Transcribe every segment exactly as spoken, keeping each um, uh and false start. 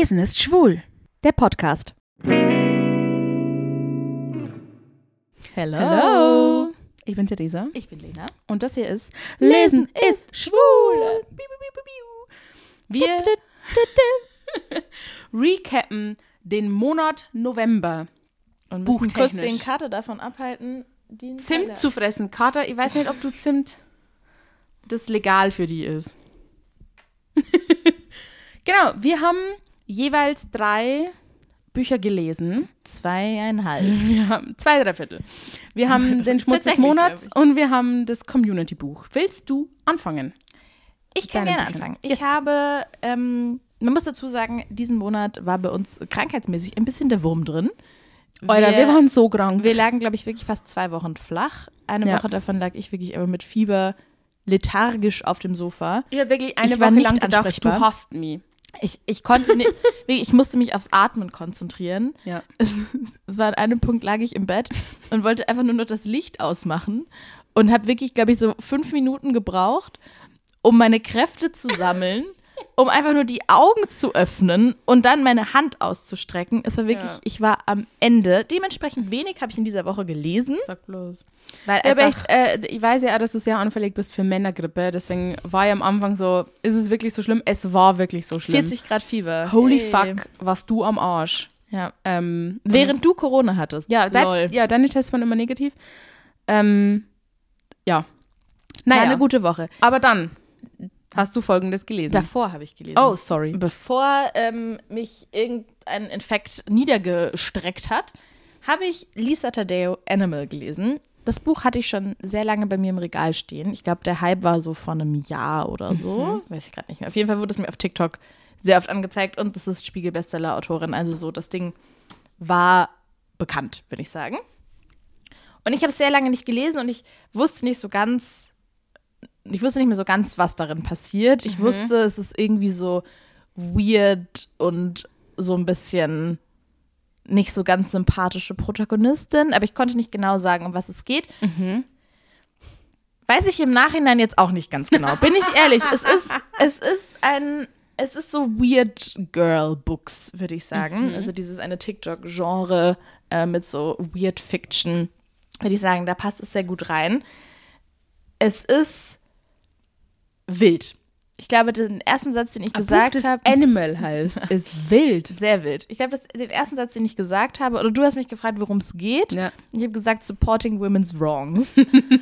Lesen ist schwul. Der Podcast. Hello. Hello. Ich bin Theresa. Ich bin Lena. Und das hier ist Lesen ist schwul. Wir recappen den Monat November. Und müssen kurz Buchtechnisch. den Kater davon abhalten, die Zimt zu fressen. Kater, ich weiß nicht, ob du Zimt das legal für die ist. Genau, wir haben jeweils drei Bücher gelesen. Zweieinhalb. Wir haben zwei, drei Viertel. Wir haben den Schmutz des Tatsächlich, Monats glaub und wir haben das Community-Buch. Willst du anfangen? Ich kann Deine gerne Bücher. anfangen. Yes. Ich habe, ähm, man muss dazu sagen, diesen Monat war bei uns krankheitsmäßig ein bisschen der Wurm drin. Alter, wir, wir waren so krank. Wir lagen, glaube ich, wirklich fast zwei Wochen flach. Eine Ja. Woche davon lag ich wirklich aber mit Fieber lethargisch auf dem Sofa. Ich habe wirklich eine Ich war Woche nicht lang gedacht, du ansprechbar. hasst mich. Ich, ich konnte nicht, wirklich, ich musste mich aufs Atmen konzentrieren. Ja. Es, es war an einem Punkt, lag ich im Bett und wollte einfach nur noch das Licht ausmachen und habe wirklich, glaube ich, so fünf Minuten gebraucht, um meine Kräfte zu sammeln, um einfach nur die Augen zu öffnen und dann meine Hand auszustrecken. Es war wirklich, Ja. ich war am Ende. Dementsprechend wenig habe ich in dieser Woche gelesen. Sag bloß. Weil Ja, aber einfach, echt, äh, ich weiß ja auch, dass du sehr anfällig bist für Männergrippe. Deswegen war ja am Anfang so, ist es wirklich so schlimm? Es war wirklich so schlimm. vierzig Grad Fieber. Holy Hey. fuck, warst du am Arsch. Ja. Ähm, und Während du Corona hattest. Ja, dein, Lol. ja, deine Tests waren immer negativ. Ähm, ja. Naja, War eine gute Woche. aber dann hast du Folgendes gelesen. Davor habe ich gelesen. oh, sorry. Bevor ähm, mich irgendein Infekt niedergestreckt hat, habe ich Lisa Taddeo Animal gelesen. Das Buch hatte ich schon sehr lange bei mir im Regal stehen. Ich glaube, der Hype war so vor einem Jahr oder so. Mhm. Weiß ich gerade nicht mehr. Auf jeden Fall wurde es mir auf TikTok sehr oft angezeigt und das ist Spiegel-Bestseller-Autorin. Also so, das Ding war bekannt, würde ich sagen. Und ich habe es sehr lange nicht gelesen und ich wusste nicht so ganz, ich wusste nicht mehr so ganz, was darin passiert. Ich Mhm. wusste, es ist irgendwie so weird und so ein bisschen nicht so ganz sympathische Protagonistin, aber ich konnte nicht genau sagen, um was es geht. Mhm. Weiß ich im Nachhinein jetzt auch nicht ganz genau. Bin ich ehrlich, es ist, es ist ein, es ist so Weird Girl Books, würde ich sagen. Mhm. Also dieses eine TikTok-Genre äh, mit so Weird Fiction, würde ich sagen, da passt es sehr gut rein. Es ist wild. Ich glaube, den ersten Satz, den ich gesagt habe, Animal heißt, ist wild. sehr wild. Ich glaube, das- den ersten Satz, den ich gesagt habe, oder du hast mich gefragt, worum es geht. Ja. Ich habe gesagt, supporting women's wrongs.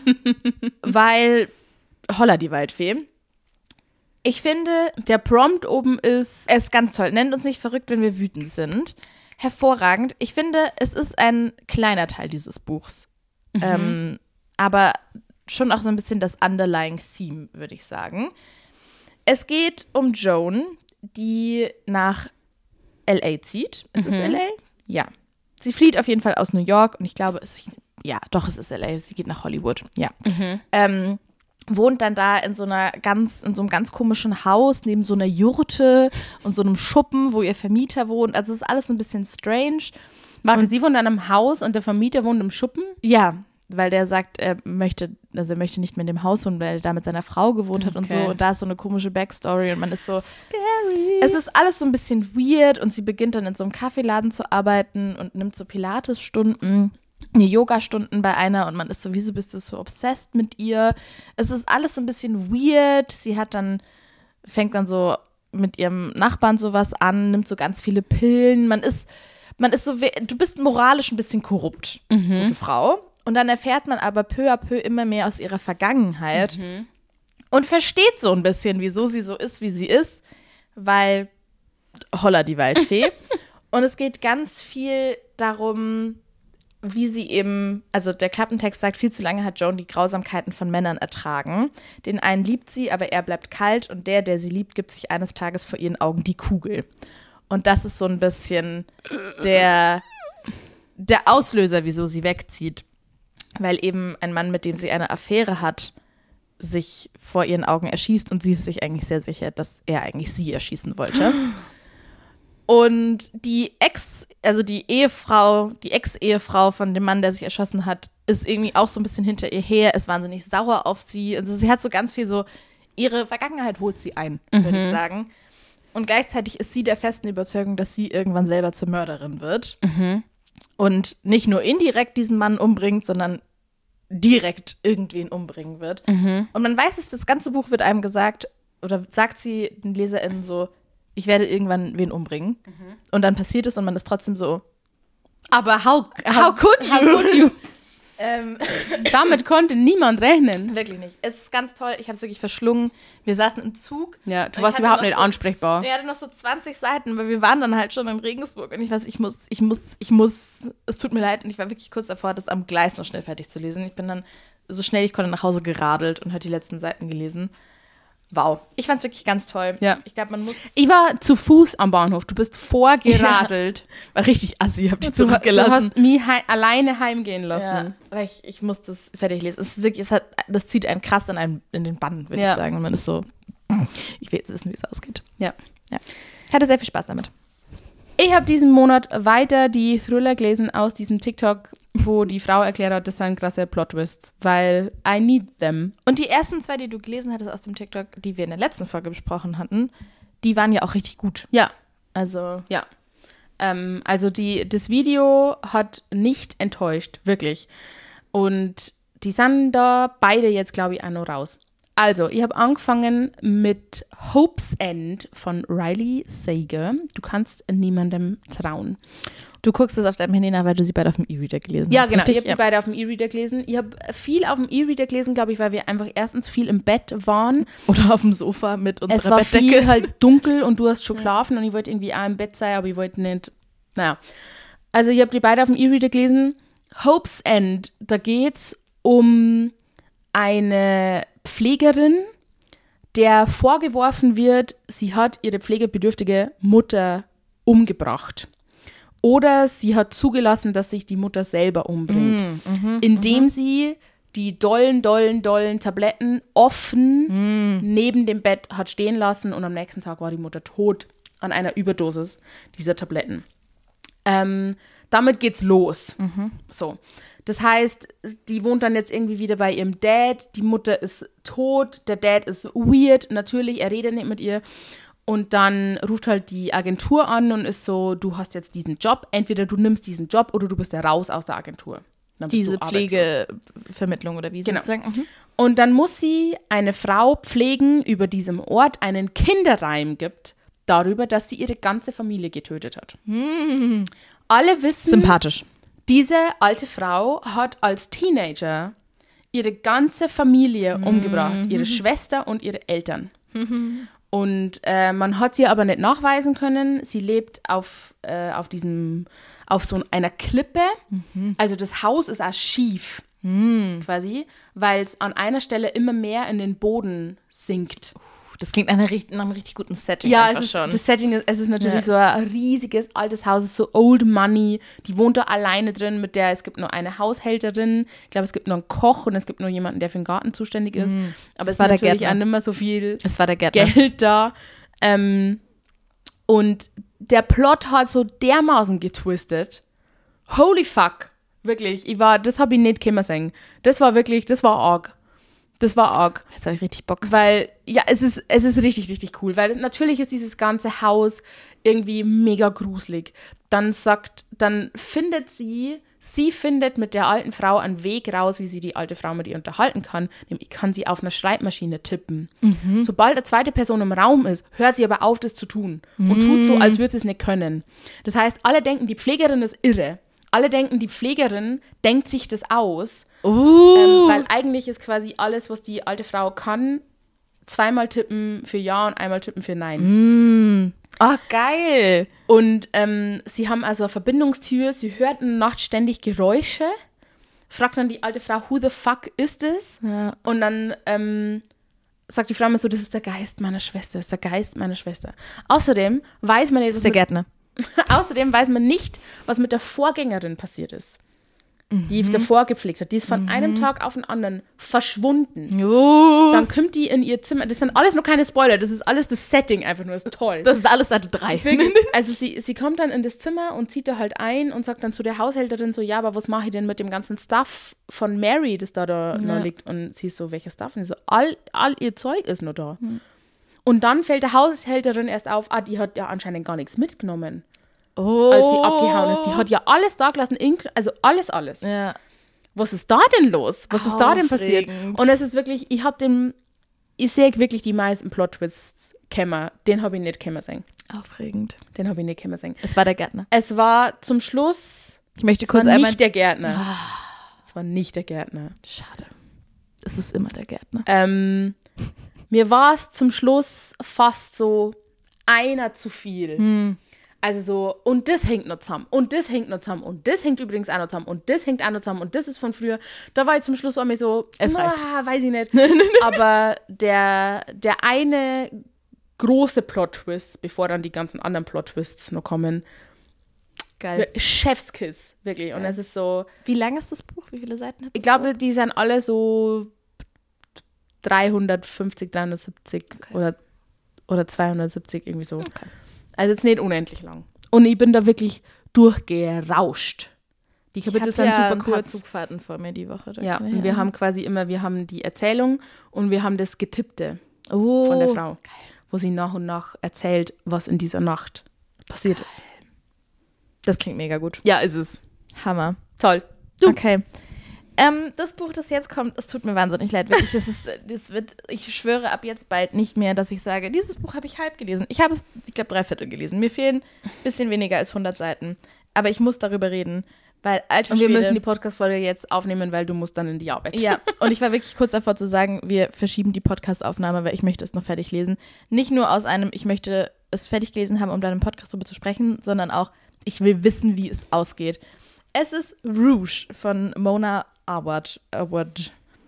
Weil, holla die Waldfee. Ich finde, Der Prompt oben ist, es ist ganz toll. Nennt uns nicht verrückt, wenn wir wütend sind. Hervorragend. Ich finde, es ist ein kleiner Teil dieses Buchs. Ähm, aber schon auch so ein bisschen das underlying Theme, würde ich sagen. Es geht um Joan, die nach L A zieht. Ist es L A? Ja. Sie flieht auf jeden Fall aus New York und ich glaube, es, ja, doch, es ist L A. Sie geht nach Hollywood. Ja. Ähm, wohnt dann da in so einer ganz, in so einem ganz komischen Haus neben so einer Jurte und so einem Schuppen, wo ihr Vermieter wohnt. Also es ist alles ein bisschen strange. warte, sie wohnt in einem Haus und der Vermieter wohnt im Schuppen? Ja, weil der sagt, er möchte, also er möchte nicht mehr in dem Haus wohnen, weil er da mit seiner Frau gewohnt hat und so. Okay. Und da ist so eine komische Backstory und man ist so, Scary. es ist alles so ein bisschen weird und sie beginnt dann in so einem Kaffeeladen zu arbeiten und nimmt so Pilates-Stunden, nee, Yoga-Stunden bei einer und man ist so, wieso bist du so obsessed mit ihr? Es ist alles so ein bisschen weird. Sie hat dann, fängt dann so mit ihrem Nachbarn sowas an, nimmt so ganz viele Pillen. Man ist, man ist so, we- du bist moralisch ein bisschen korrupt, gute Frau. Und dann erfährt man aber peu à peu immer mehr aus ihrer Vergangenheit und versteht so ein bisschen, wieso sie so ist, wie sie ist, weil holla die Waldfee. Und es geht ganz viel darum, wie sie eben, also der Klappentext sagt, viel zu lange hat Joan die Grausamkeiten von Männern ertragen. Den einen liebt sie, aber er bleibt kalt und der, der sie liebt, gibt sich eines Tages vor ihren Augen die Kugel. Und das ist so ein bisschen der, der Auslöser, wieso sie wegzieht. Weil eben ein Mann, mit dem sie eine Affäre hat, sich vor ihren Augen erschießt und sie ist sich eigentlich sehr sicher, dass er eigentlich sie erschießen wollte. Und die Ex, also die Ehefrau, die Ex-Ehefrau von dem Mann, der sich erschossen hat, ist irgendwie auch so ein bisschen hinter ihr her, ist wahnsinnig sauer auf sie. Also sie hat so ganz viel so, ihre Vergangenheit holt sie ein, würde ich sagen. Und gleichzeitig ist sie der festen Überzeugung, dass sie irgendwann selber zur Mörderin wird. Mhm. Und nicht nur indirekt diesen Mann umbringt, sondern direkt irgendwen umbringen wird. Mhm. Und man weiß es, das ganze Buch wird einem gesagt, oder sagt sie den LeserInnen so, ich werde irgendwann wen umbringen. Mhm. Und dann passiert es und man ist trotzdem so, aber how, how, how could you? How could you? ähm, Damit konnte niemand rechnen. wirklich nicht. Es ist ganz toll, ich habe es wirklich verschlungen. Wir saßen im Zug. Ja, du Und warst ich hatte überhaupt noch nicht so, ansprechbar. Ich hatte noch so zwanzig Seiten, weil wir waren dann halt schon in Regensburg und ich weiß, ich muss, ich muss, ich muss, es tut mir leid und ich war wirklich kurz davor, das am Gleis noch schnell fertig zu lesen. Ich bin dann so schnell ich konnte nach Hause geradelt und habe die letzten Seiten gelesen. Wow, ich fand es wirklich ganz toll. Ja. Ich glaube, man muss... Ich war zu Fuß am Bahnhof, du bist vorgeradelt. Ja, war richtig assi, hab dich Du, zurückgelassen. du hast mich hei- alleine heimgehen lassen. Ja, weil ich, ich muss das fertig lesen. Es ist wirklich, es hat, das zieht einen krass in, einen, in den Bann, würde Ja. ich sagen. Und man ist so, ich will jetzt wissen, wie es ausgeht. Ja. Ja. Ich hatte sehr viel Spaß damit. Ich habe diesen Monat weiter die Thriller gelesen aus diesem TikTok, wo die Frau erklärt hat, das sind krasse Plot-Twists, weil I need them. Und die ersten zwei, die du gelesen hattest aus dem TikTok, die wir in der letzten Folge besprochen hatten, die waren ja auch richtig gut. Ja, Also, ja. Ähm, also die, das Video hat nicht enttäuscht, wirklich. Und die sind da beide jetzt, glaube ich, auch noch raus. Also, ich habe angefangen mit Hope's End von Riley Sager. Du kannst niemandem trauen. du guckst es auf deinem Handy nach, weil du sie beide auf dem E-Reader gelesen Ja, hast. genau. Ich richtig? habe die beide auf dem E-Reader gelesen. Ich habe viel auf dem E-Reader gelesen, glaube ich, weil wir einfach erstens viel im Bett waren. Oder auf dem Sofa mit unserer Es war Bettdecke. viel halt dunkel und du hast schon geschlafen und ich wollte irgendwie auch im Bett sein, aber ich wollte nicht. Naja. Also ich habe die beide auf dem E-Reader gelesen. Hope's End, da geht's um eine Pflegerin, der vorgeworfen wird, sie hat ihre pflegebedürftige Mutter umgebracht. Oder sie hat zugelassen, dass sich die Mutter selber umbringt, Mm, mhm, indem sie die dollen, dollen, dollen Tabletten offen mm. neben dem Bett hat stehen lassen und am nächsten Tag war die Mutter tot an einer Überdosis dieser Tabletten. Ähm, damit geht's los. So. Das heißt, die wohnt dann jetzt irgendwie wieder bei ihrem Dad, die Mutter ist tot, der Dad ist weird, natürlich, er redet nicht mit ihr. Und dann ruft halt die Agentur an und ist so, du hast jetzt diesen Job, entweder du nimmst diesen Job oder du bist ja raus aus der Agentur. Dann bist Diese du arbeitslos. Pflegevermittlung oder wie Genau. sozusagen. Mhm. Und dann muss sie eine Frau pflegen, über diesem Ort einen Kinderreim gibt, darüber, dass sie ihre ganze Familie getötet hat. Hm. Alle wissen, Sympathisch. diese alte Frau hat als Teenager ihre ganze Familie umgebracht, ihre Schwester und ihre Eltern. Und äh, man hat sie aber nicht nachweisen können. Sie lebt auf, äh, auf diesem, auf so einer Klippe. Also das Haus ist auch schief, quasi, weil es an einer Stelle immer mehr in den Boden sinkt. Das klingt nach, einer, richt- nach einem richtig guten Setting Ja, einfach es ist, schon. das Setting ist, es ist natürlich Ja. so ein riesiges altes Haus, es ist so old money. Die wohnt da alleine drin mit der, es gibt nur eine Haushälterin, ich glaube, es gibt noch einen Koch und es gibt nur jemanden, der für den Garten zuständig ist. Aber Das es war ist der natürlich Gärtner. auch nicht mehr so viel Es war der Gärtner. Geld da. Ähm, und der Plot hat so dermaßen getwistet. Holy fuck. Wirklich, ich war, das habe ich nicht können sehen. Das war wirklich, das war arg. Das war arg. Jetzt habe ich richtig Bock. Weil, ja, es ist, es ist richtig, richtig cool. Weil natürlich ist dieses ganze Haus irgendwie mega gruselig. Dann sagt, dann findet sie, sie findet mit der alten Frau einen Weg raus, wie sie die alte Frau mit ihr unterhalten kann. Nämlich kann sie auf einer Schreibmaschine tippen. Sobald eine zweite Person im Raum ist, hört sie aber auf, das zu tun. Und tut so, als würde sie es nicht können. Das heißt, alle denken, die Pflegerin ist irre. Alle denken, die Pflegerin denkt sich das aus. Uh. Ähm, weil eigentlich ist quasi alles, was die alte Frau kann, zweimal tippen für Ja und einmal tippen für Nein. Oh, geil. Und ähm, sie haben also eine Verbindungstür, sie hört in der Nacht ständig Geräusche, fragt dann die alte Frau, who the fuck ist es? Ja. Und dann ähm, sagt die Frau immer so, das ist der Geist meiner Schwester, das ist der Geist meiner Schwester. Außerdem weiß man nicht, Das was ist der mit, Gärtner. außerdem weiß man nicht, was mit der Vorgängerin passiert ist, die davor gepflegt hat. Die ist von einem Tag auf den anderen verschwunden. Uh. Dann kommt die in ihr Zimmer. Das sind alles nur keine Spoiler. Das ist alles das Setting einfach nur. Das ist toll. Das ist alles Seite drei. Wirklich. Also sie, sie kommt dann in das Zimmer und zieht da halt ein und sagt dann zu der Haushälterin so, ja, aber was mache ich denn mit dem ganzen Stuff von Mary, das da, da Ja. noch liegt? Und sie ist so, welcher Stuff? Und sie so, all, all ihr Zeug ist nur da. Und dann fällt der Haushälterin erst auf, ah, die hat ja anscheinend gar nichts mitgenommen, Oh. als sie abgehauen ist. Die hat ja alles da gelassen, inkl- also alles, alles. Ja. Was ist da denn los? Was ist da denn passiert? Aufregend. Und es ist wirklich, ich habe den, ich sehe wirklich die meisten Plot-Twists kämmer. Den habe ich nicht kämmer sehen. Aufregend. Den habe ich nicht kämmer sehen. Es war der Gärtner. Es war zum Schluss, Ich möchte es kurz war einmal... nicht der Gärtner. Es war nicht der Gärtner. Schade. Es ist immer der Gärtner. Ähm, mir war es zum Schluss fast so einer zu viel. Hm. Also so, und das hängt noch zusammen, und das hängt noch zusammen, und das hängt übrigens auch noch zusammen, und das hängt auch noch zusammen, und das ist von früher. Da war ich zum Schluss auch mir so, Es reicht. ah, weiß ich nicht. Aber der, der eine große Plot-Twist, bevor dann die ganzen anderen Plot-Twists noch kommen, Geil. Chefskiss, wirklich. Und Geil. es ist so, Wie lang ist das Buch? Wie viele Seiten hat das ich glaube, die sind alle so dreihundertfünfzig, dreihundertsiebzig Okay. oder, oder zweihundertsiebzig, irgendwie so. Okay. Also jetzt nicht unendlich lang. Und ich bin da wirklich durchgerauscht. Die Ich Kapitel hatte sind ja super ein paar kurz. Zugfahrten vor mir die Woche. Da Ja, kann ich und wir haben quasi immer, wir haben die Erzählung und wir haben das Getippte oh, von der Frau, wo sie nach und nach erzählt, was in dieser Nacht passiert ist. Das klingt mega gut. Ja, ist es. Hammer. Toll. Du. Okay. Ähm, das Buch, das jetzt kommt, es tut mir wahnsinnig leid, wirklich. Das ist, das wird, ich schwöre ab jetzt bald nicht mehr, dass ich sage, dieses Buch habe ich halb gelesen. Ich habe es, ich glaube, drei Viertel gelesen. Mir fehlen ein bisschen weniger als hundert Seiten. Aber ich muss darüber reden, weil alter Und wir Schwede, müssen die Podcast-Folge jetzt aufnehmen, weil du musst dann in die Arbeit. Ja, und ich war wirklich kurz davor zu sagen, wir verschieben die Podcast-Aufnahme, weil ich möchte es noch fertig lesen. Nicht nur aus einem, ich möchte es fertig gelesen haben, um dann im Podcast darüber zu sprechen, sondern auch, ich will wissen, wie es ausgeht. Es ist Rouge von Mona Awad. Awad.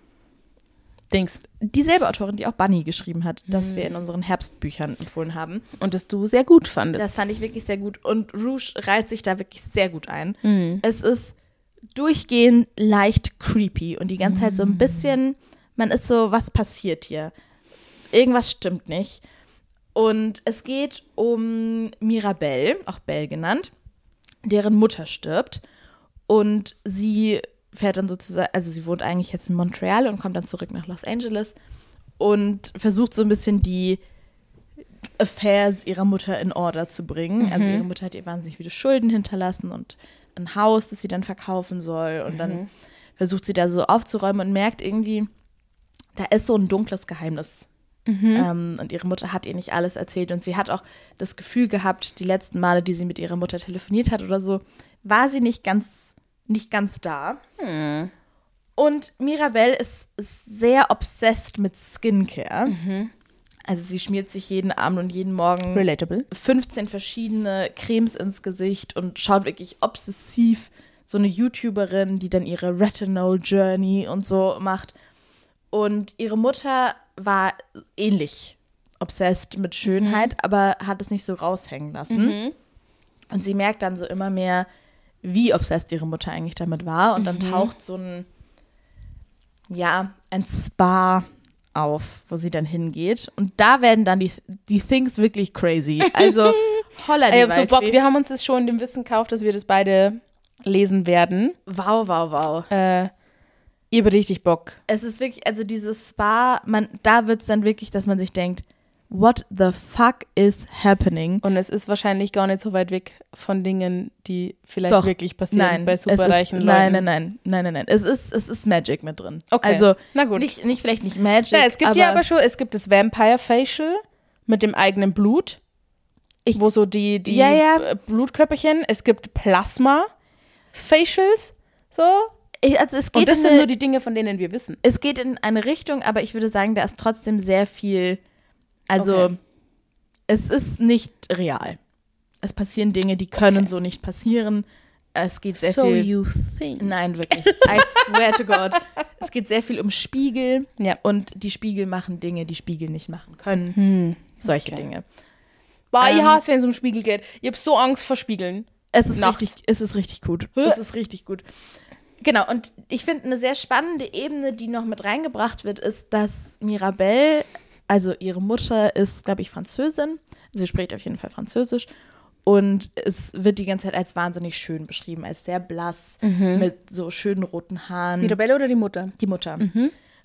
Dings. Dieselbe Autorin, die auch Bunny geschrieben hat, das wir in unseren Herbstbüchern empfohlen haben. Und das du sehr gut fandest. Das fand ich wirklich sehr gut. Und Rouge reiht sich da wirklich sehr gut ein. Mhm. Es ist durchgehend leicht creepy und die ganze Zeit so ein bisschen, man ist so, was passiert hier? Irgendwas stimmt nicht. Und es geht um Mirabelle, auch Belle genannt, deren Mutter stirbt. Und sie fährt dann sozusagen, also sie wohnt eigentlich jetzt in Montreal und kommt dann zurück nach Los Angeles und versucht so ein bisschen die Affairs ihrer Mutter in Order zu bringen. Mhm. Also ihre Mutter hat ihr wahnsinnig viele Schulden hinterlassen und ein Haus, das sie dann verkaufen soll. Und mhm. dann versucht sie da so aufzuräumen und merkt irgendwie, da ist so ein dunkles Geheimnis. Mhm. Ähm, und ihre Mutter hat ihr nicht alles erzählt. Und sie hat auch das Gefühl gehabt, die letzten Male, die sie mit ihrer Mutter telefoniert hat oder so, war sie nicht ganz, nicht ganz da. Hm. Und Mirabelle ist, ist sehr obsessed mit Skincare. Mhm. Also sie schmiert sich jeden Abend und jeden Morgen Relatable. fünfzehn verschiedene Cremes ins Gesicht und schaut wirklich obsessiv so eine YouTuberin, die dann ihre Retinol Journey und so macht. Und ihre Mutter war ähnlich obsessed mit Schönheit, mhm. aber hat es nicht so raushängen lassen. Mhm. Und sie merkt dann so immer mehr, wie obsessed ihre Mutter eigentlich damit war. Und dann mhm. taucht so ein, ja, ein Spa auf, wo sie dann hingeht. Und da werden dann die, die Things wirklich crazy. Also, holla die Ich hab so Bock, Waldfee. wir haben uns das schon in dem Wissen gekauft, dass wir das beide lesen werden. Wow, wow, wow. Äh, ich habe richtig Bock. Es ist wirklich, also dieses Spa, man, da wird es dann wirklich, dass man sich denkt, what the fuck is happening? Und es ist wahrscheinlich gar nicht so weit weg von Dingen, die vielleicht Doch. wirklich passieren Nein, bei es superreichen ist, Leuten. Nein, nein, nein, nein, nein, nein. Es ist, es ist Magic mit drin. Okay, Also na gut. Nicht, nicht vielleicht nicht Magic, Ja, es gibt aber, ja aber schon, es gibt das Vampire Facial mit dem eigenen Blut, Ich- wo so die, die Ja, ja. äh, Blutkörperchen, es gibt Plasma Facials, so. Ich- also es geht, Und das in sind eine, nur die Dinge, von denen wir wissen. es geht in eine Richtung, aber ich würde sagen, da ist trotzdem sehr viel, also Okay. es ist nicht real. Es passieren Dinge, die können Okay. so nicht passieren. Es geht sehr so viel... you think. Nein, wirklich. I swear to God. Es geht sehr viel um Spiegel Ja. und die Spiegel machen Dinge, die Spiegel nicht machen können. Solche okay. Dinge. Boah, ich Ähm, hasse, wenn es um Spiegel geht. Ich habe so Angst vor Spiegeln. Es ist, Nachts. richtig, es ist richtig gut. Es ist richtig gut. Genau, und ich finde, eine sehr spannende Ebene, die noch mit reingebracht wird, ist, dass Mirabelle, also ihre Mutter ist, glaube ich, Französin. Sie spricht auf jeden Fall Französisch. Und es wird die ganze Zeit als wahnsinnig schön beschrieben, als sehr blass, mit so schönen roten Haaren. Mirabelle oder die Mutter? Die Mutter.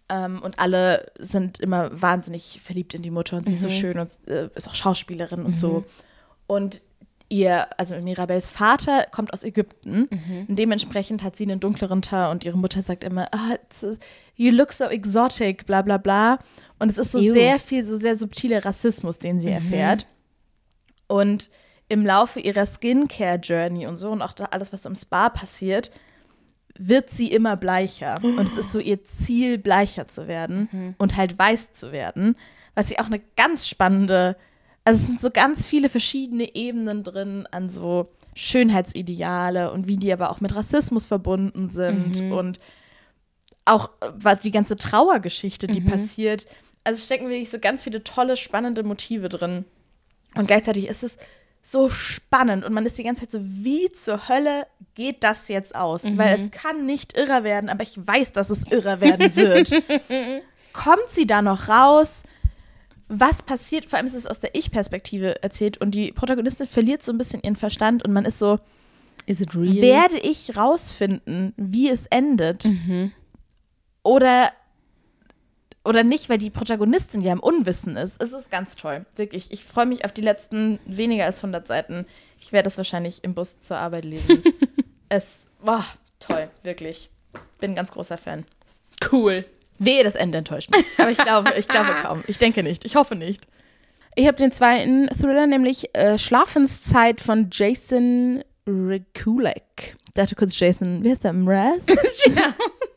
Ähm, und alle sind immer wahnsinnig verliebt in die Mutter und sie mhm. ist so schön und äh, ist auch Schauspielerin und mhm. so. Und ihr, also Mirabels Vater kommt aus Ägypten mhm. und dementsprechend hat sie einen dunkleren Teint und ihre Mutter sagt immer, oh, you look so exotic, bla bla bla. Und es ist so Ew. sehr viel, so sehr subtiler Rassismus, den sie mhm. erfährt. Und im Laufe ihrer Skincare-Journey und so und auch alles, was im Spa passiert, wird sie immer bleicher. Und es ist so ihr Ziel, bleicher zu werden mhm. und halt weiß zu werden. Was sie auch eine ganz spannende, also es sind so ganz viele verschiedene Ebenen drin an so Schönheitsideale und wie die aber auch mit Rassismus verbunden sind mhm. und auch was die ganze Trauergeschichte, die mhm. passiert. Also stecken wirklich so ganz viele tolle, spannende Motive drin. Und gleichzeitig ist es so spannend und man ist die ganze Zeit so, wie zur Hölle geht das jetzt aus? Mhm. Weil es kann nicht irrer werden, aber ich weiß, dass es irrer werden wird. Kommt sie da noch raus? Was passiert? Vor allem ist es aus der Ich-Perspektive erzählt und die Protagonistin verliert so ein bisschen ihren Verstand und man ist so, Is it real? Werde ich rausfinden, wie es endet? Mhm. Oder Oder nicht, weil die Protagonistin ja im Unwissen ist. Es ist ganz toll, wirklich. Ich freue mich auf die letzten weniger als hundert Seiten. Ich werde es wahrscheinlich im Bus zur Arbeit lesen. Es war toll, wirklich. Bin ein ganz großer Fan. Cool. Wehe, das Ende enttäuscht mich. Aber ich glaube, ich glaube kaum. Ich denke nicht. Ich hoffe nicht. Ich habe den zweiten Thriller, nämlich äh, Schlafenszeit von Jason Rekulek. Ich dachte kurz Jason, wie heißt der? Mraz? Ja.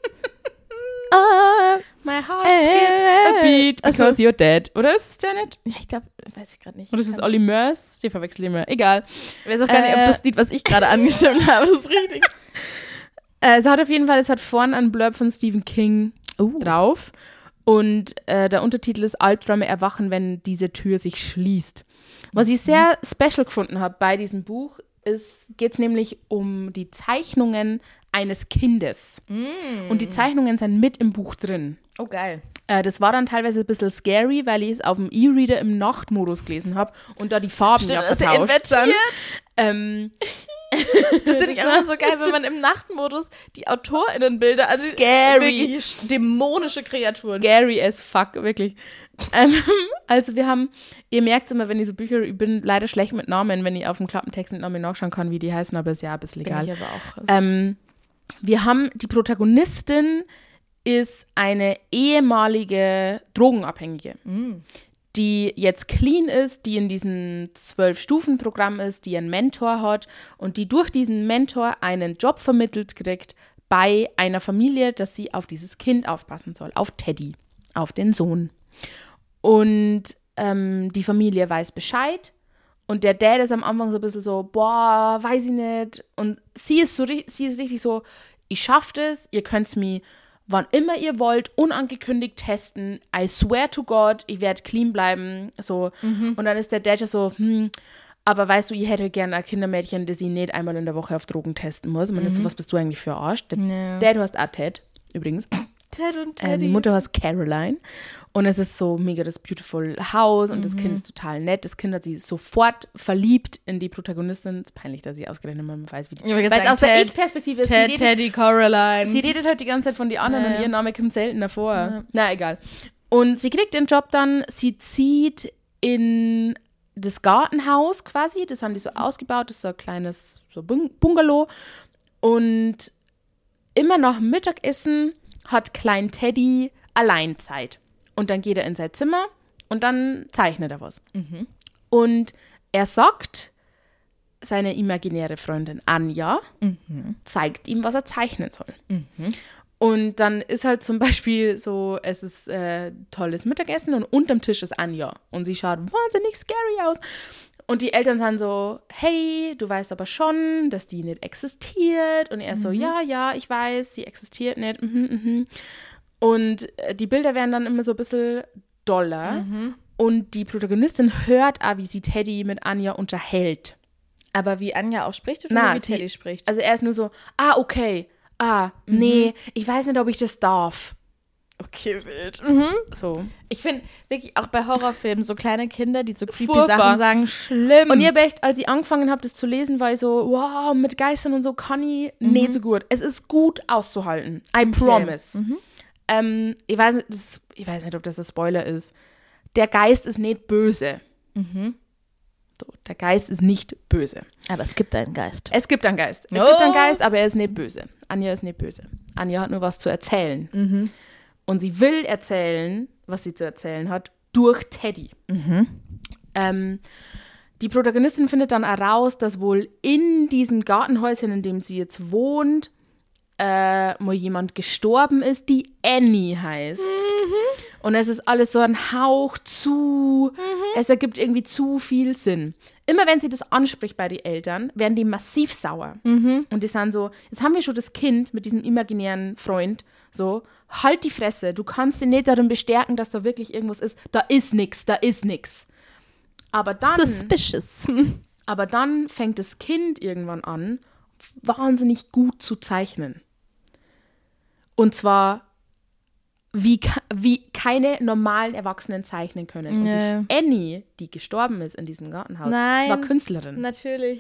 Uh, my heart skips a beat because also, you're dead. Oder ist es der nicht? Ja, ich glaube, weiß ich gerade nicht. Oder ist es Olly Murs? Ich verwechsel immer. Egal. Ich weiß auch gar äh, nicht, ob das Lied, was ich gerade angestimmt habe, das ist richtig. Äh, es hat auf jeden Fall, es hat vorne einen Blurb von Stephen King uh. drauf. Und äh, der Untertitel ist Albträume erwachen, wenn diese Tür sich schließt. Was ich sehr special gefunden habe bei diesem Buch, geht es nämlich um die Zeichnungen eines Kindes. Mm. Und die Zeichnungen sind mit im Buch drin. Oh, geil. Äh, das war dann teilweise ein bisschen scary, weil ich es auf dem E-Reader im Nachtmodus gelesen habe und da die Farben Stimmt, ja vertauscht sind. Ähm, das finde ich einfach so geil, wenn man im Nachtmodus die AutorInnenbilder, also scary. Wirklich dämonische Kreaturen. Scary as fuck, wirklich. Ähm, also wir haben, ihr merkt es immer, wenn ich so Bücher, ich bin leider schlecht mit Namen, wenn ich auf dem Klappentext nicht Namen nachschauen kann, wie die heißen, aber ist ja ein bisschen egal. Bin ich aber auch. Ähm, wir haben, die Protagonistin ist eine ehemalige Drogenabhängige, mm. die jetzt clean ist, die in diesem Zwölf-Stufen-Programm ist, die einen Mentor hat und die durch diesen Mentor einen Job vermittelt kriegt bei einer Familie, dass sie auf dieses Kind aufpassen soll, auf Teddy, auf den Sohn. Und ähm, die Familie weiß Bescheid und der Dad ist am Anfang so ein bisschen so, boah, weiß ich nicht. Und sie ist, so, sie ist richtig so, ich schaff das, ihr könnt es mir wann immer ihr wollt, unangekündigt testen. I swear to God, ich werde clean bleiben. So. Mhm. Und dann ist der Dad so, hm, aber weißt du, ich hätte gerne ein Kindermädchen, das ich nicht einmal in der Woche auf Drogen testen muss. Man mhm. ist so, was bist du eigentlich für ein Arsch? Der ja. Dad heißt auch Ted, übrigens. Ted und Teddy. Ähm, die Mutter heißt Caroline. Und es ist so mega das beautiful Haus und mhm. das Kind ist total nett. Das Kind hat sich sofort verliebt in die Protagonistin. Es ist peinlich, dass sie ausgerechnet man weiß, wie die. Ja, weil es aus der Ich-Perspektive ist. Ted, Teddy, Caroline. Sie redet halt die ganze Zeit von den anderen ja. und ihr Name kommt selten davor. Ja. Na, egal. Und sie kriegt den Job dann, sie zieht in das Gartenhaus quasi. Das haben die so ausgebaut. Das ist so ein kleines so Bungalow. Und immer nach Mittagessen hat Klein Teddy Alleinzeit. Und dann geht er in sein Zimmer und dann zeichnet er was. Mhm. Und er sagt, seine imaginäre Freundin Anja mhm. zeigt ihm, was er zeichnen soll. Mhm. Und dann ist halt zum Beispiel so, es ist äh, tolles Mittagessen und unterm Tisch ist Anja. Und sie schaut wahnsinnig scary aus. Und die Eltern sagen so, hey, du weißt aber schon, dass die nicht existiert. Und er mhm. so, ja, ja, ich weiß, sie existiert nicht. Mhm, mhm. Und die Bilder werden dann immer so ein bisschen doller. Mhm. Und die Protagonistin hört auch, wie sie Teddy mit Anja unterhält. Aber wie Anja auch spricht oder Na, wie sie, Teddy spricht? Also er ist nur so, ah, okay, ah, mhm. nee, ich weiß nicht, ob ich das darf. Okay, wild. Mhm. So. Ich finde wirklich auch bei Horrorfilmen so kleine Kinder, die so creepy Furchtbar. Sachen sagen, schlimm. Und ihr habt echt, als ich angefangen habe, das zu lesen, war ich so, wow, mit Geistern und so kann ich mhm. nicht so gut. Es ist gut auszuhalten. I okay. promise. Mhm. ähm, ich, weiß nicht, das, ich weiß nicht, ob das ein Spoiler ist. Der Geist ist nicht böse. Mhm. So, der Geist ist nicht böse. Aber es gibt einen Geist. Es gibt einen Geist. Es Oh. gibt einen Geist, aber er ist nicht böse. Anja ist nicht böse. Anja hat nur was zu erzählen. Mhm. Und sie will erzählen, was sie zu erzählen hat, durch Teddy. Mhm. Ähm, die Protagonistin findet dann heraus, dass wohl in diesem Gartenhäuschen, in dem sie jetzt wohnt, äh, mal jemand gestorben ist, die Annie heißt. Mhm. Und es ist alles so ein Hauch zu, mhm. es ergibt irgendwie zu viel Sinn. Immer wenn sie das anspricht bei den Eltern, werden die massiv sauer. Mhm. Und die sind so, jetzt haben wir schon das Kind mit diesem imaginären Freund, so, halt die Fresse, du kannst ihn nicht darin bestärken, dass da wirklich irgendwas ist. Da ist nix, da ist nix. Aber dann, Suspicious. aber dann fängt das Kind irgendwann an, wahnsinnig gut zu zeichnen. Und zwar wie, wie keine normalen Erwachsenen zeichnen können. Und Nee. die Annie, die gestorben ist in diesem Gartenhaus, Nein. war Künstlerin. Natürlich.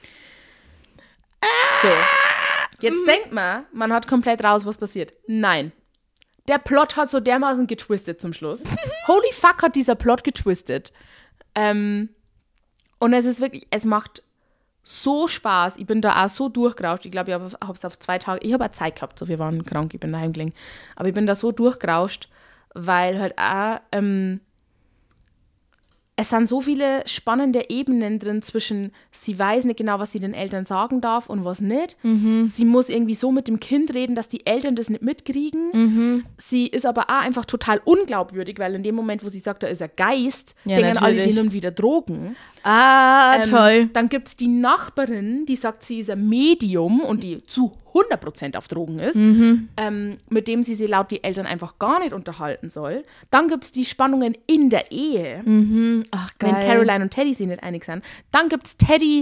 So, jetzt denkt man, man hat komplett raus, was passiert. Nein. Der Plot hat so dermaßen getwistet zum Schluss. Holy fuck, hat dieser Plot getwistet. Ähm, und es ist wirklich, es macht so Spaß. Ich bin da auch so durchgerauscht. Ich glaube, ich habe es auf zwei Tage, ich habe auch Zeit gehabt, so wir waren krank, ich bin daheim gelegen. Aber ich bin da so durchgerauscht, weil halt auch, ähm, es sind so viele spannende Ebenen drin zwischen, sie weiß nicht genau, was sie den Eltern sagen darf und was nicht. Mhm. Sie muss irgendwie so mit dem Kind reden, dass die Eltern das nicht mitkriegen. Mhm. Sie ist aber auch einfach total unglaubwürdig, weil in dem Moment, wo sie sagt, da ist ein Geist, Ja, denken alle, sie natürlich. nimmt wieder Drogen. Ah, Ähm, toll. Dann gibt es die Nachbarin, die sagt, sie ist ein Medium und die zu hundert Prozent auf Drogen ist, Mhm. ähm, mit dem sie sich laut die Eltern einfach gar nicht unterhalten soll. Dann gibt es die Spannungen in der Ehe, Mhm. Ach, geil. wenn Caroline und Teddy sich nicht einig sind. Dann gibt es Teddy,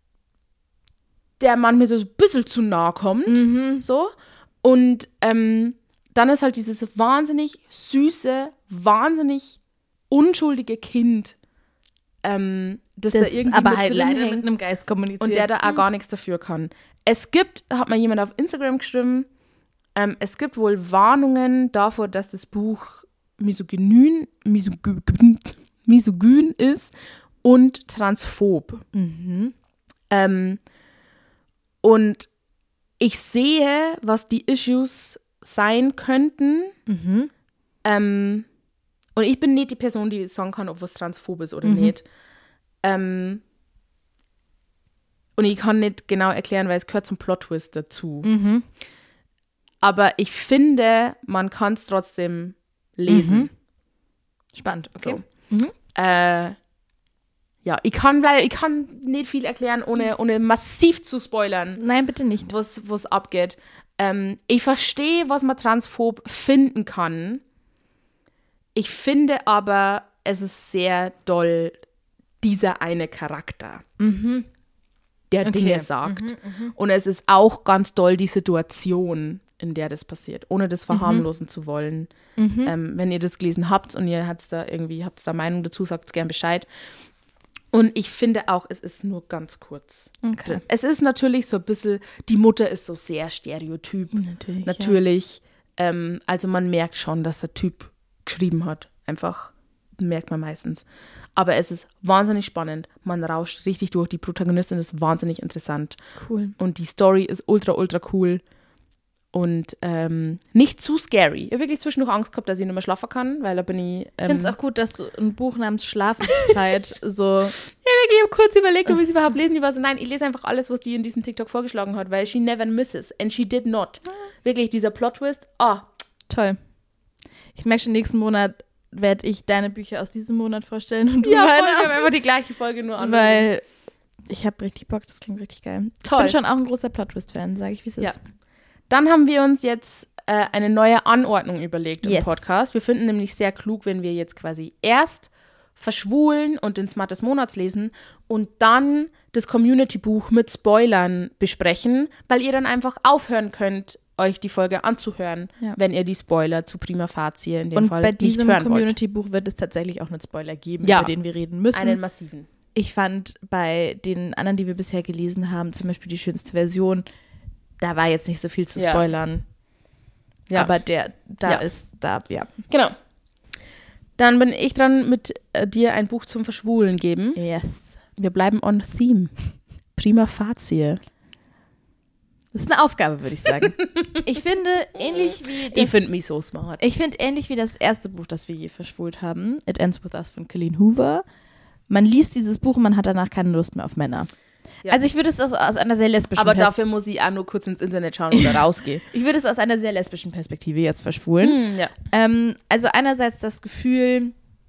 der manchmal so ein bisschen zu nahe kommt. Mhm. So. Und ähm, dann ist halt dieses wahnsinnig süße, wahnsinnig unschuldige Kind, ähm, das, Das da irgendwie aber mit halt drin leider hängt mit einem Geist kommuniziert. und der da auch gar nichts dafür kann. Es gibt, hat mir jemand auf Instagram geschrieben, ähm, es gibt wohl Warnungen davor, dass das Buch misogyn, misogyn, misogyn ist und transphob. Mhm. Ähm, und ich sehe, was die Issues sein könnten. Mhm. Ähm, und ich bin nicht die Person, die sagen kann, ob was transphob ist oder Mhm. nicht. Ähm, und ich kann nicht genau erklären, weil es gehört zum Plot-Twist dazu. Mhm. Aber ich finde, man kann es trotzdem lesen. Mhm. Spannend, okay. So. Mhm. Äh, ja, ich kann, weil ich kann nicht viel erklären, ohne, ohne massiv zu spoilern, Nein, bitte nicht. was was abgeht. Ähm, ich verstehe, was man transphob finden kann. Ich finde aber, es ist sehr doll dieser eine Charakter, Mhm. der Okay. Dinge sagt. Und es ist auch ganz doll die Situation, in der das passiert, ohne das verharmlosen zu wollen. Mhm. Ähm, wenn ihr das gelesen habt und ihr habt da irgendwie habt da Meinung dazu, sagt gern Bescheid. Und ich finde auch, es ist nur ganz kurz. Okay. Es ist natürlich so ein bisschen, die Mutter ist so sehr stereotyp. Natürlich. Natürlich. Ähm, also man merkt schon, dass der Typ geschrieben hat. Einfach merkt man meistens. Aber es ist wahnsinnig spannend. Man rauscht richtig durch. Die Protagonistin ist wahnsinnig interessant. Ja. Cool. Und die Story ist ultra, ultra cool. Und ähm, nicht zu scary. Ich habe wirklich zwischendurch Angst gehabt, dass ich nicht mehr schlafen kann, weil da bin ich. Ich Ähm, finde es auch gut, dass du ein Buch namens Schlafenszeit so. Ich habe kurz überlegt, ob ich es überhaupt lesen. Ich war so, nein, ich lese einfach alles, was die in diesem TikTok vorgeschlagen hat, weil she never misses and she did not. Wirklich, dieser Plot-Twist, ah, Toll. Ich merke schon, nächsten Monat werde ich deine Bücher aus diesem Monat vorstellen und du ja, voll, meine ich aus- habe einfach die gleiche Folge nur an. Weil ich habe richtig Bock, das klingt richtig geil. Toll. Ich bin schon auch ein großer Plot-Twist-Fan, sage ich, wie es Ja. ist. Dann haben wir uns jetzt äh, eine neue Anordnung überlegt im Yes. Podcast. Wir finden nämlich sehr klug, wenn wir jetzt quasi erst verschwulen und den Smart des Monats lesen und dann das Community-Buch mit Spoilern besprechen, weil ihr dann einfach aufhören könnt, euch die Folge anzuhören, Ja. wenn ihr die Spoiler zu Prima Facie in dem Und Fall bei nicht diesem hören wollt. Community-Buch wird es tatsächlich auch einen Spoiler geben, Ja. über den wir reden müssen. Einen massiven. Ich fand bei den anderen, die wir bisher gelesen haben, zum Beispiel die schönste Version, da war jetzt nicht so viel zu Ja. spoilern. Ja. Aber der, da Ja. ist, da, ja. Genau. Dann bin ich dran, mit äh, dir ein Buch zum Verschwulen geben. Yes. Wir bleiben on theme. Prima facie. Das ist eine Aufgabe, würde ich sagen. Ich finde, ähnlich wie das, Ich finde mich so smart. ich finde ähnlich wie das erste Buch, das wir je verschwult haben, It Ends With Us von Colleen Hoover. Man liest dieses Buch und man hat danach keine Lust mehr auf Männer. Ja. Also ich würde es aus, aus einer sehr lesbischen Aber Perspektive, dafür muss ich auch nur kurz ins Internet schauen oder rausgehen. ich würde es aus einer sehr lesbischen Perspektive jetzt verschwulen. Hm, ja. Ähm, also einerseits das Gefühl,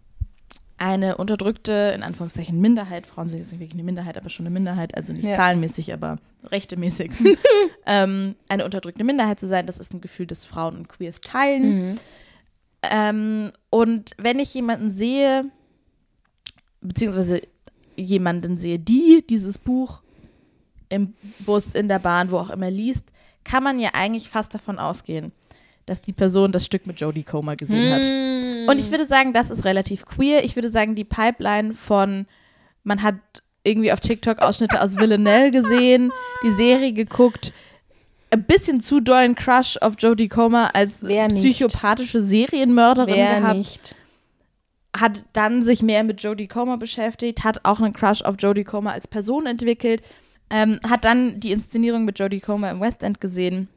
eine unterdrückte, in Anführungszeichen, Minderheit, Frauen sind jetzt nicht wirklich eine Minderheit, aber schon eine Minderheit, also nicht Ja. zahlenmäßig, aber rechtemäßig, ähm, eine unterdrückte Minderheit zu sein, das ist ein Gefühl, das Frauen und Queers teilen. Mhm. Ähm, und wenn ich jemanden sehe, beziehungsweise jemanden sehe, die dieses Buch im Bus, in der Bahn, wo auch immer liest, kann man ja eigentlich fast davon ausgehen, dass die Person das Stück mit Jodie Comer gesehen hat. Hm. Und ich würde sagen, das ist relativ queer. Ich würde sagen, die Pipeline von, man hat irgendwie auf TikTok Ausschnitte aus Villanelle gesehen, die Serie geguckt, ein bisschen zu dollen Crush auf Jodie Comer als Wer nicht? psychopathische Serienmörderin Wer gehabt, nicht? hat dann sich mehr mit Jodie Comer beschäftigt, hat auch einen Crush auf Jodie Comer als Person entwickelt, ähm, hat dann die Inszenierung mit Jodie Comer im West End gesehen,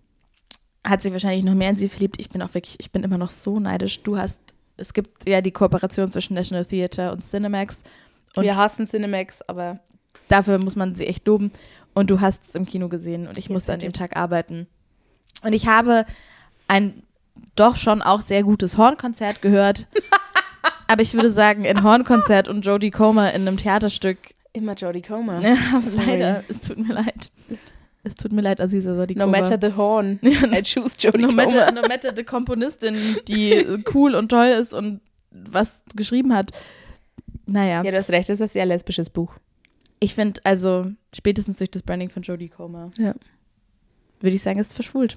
hat sich wahrscheinlich noch mehr in sie verliebt. Ich bin auch wirklich, ich bin immer noch so neidisch. Du hast, es gibt ja die Kooperation zwischen National Theatre und Cinemax und Wir hassen Cinemax, aber dafür muss man sie echt loben. Und du hast es im Kino gesehen und ich Yes, musste I an dem did. Tag arbeiten. Und ich habe ein doch schon auch sehr gutes Hornkonzert gehört. Aber ich würde sagen, ein Hornkonzert und Jodie Comer in einem Theaterstück. immer Jodie Comer. Ja, Sorry. leider, es tut mir leid. Es tut mir leid, Aziza Sadikova. No matter the horn, I choose Jodie no Comer. matter, no matter the Komponistin, die cool und toll ist und was geschrieben hat. Naja, Ja, du hast recht, das ist ein sehr lesbisches Buch. ich finde, also spätestens durch das Branding von Jodie Comer, Ja. würde ich sagen, ist es verschwult.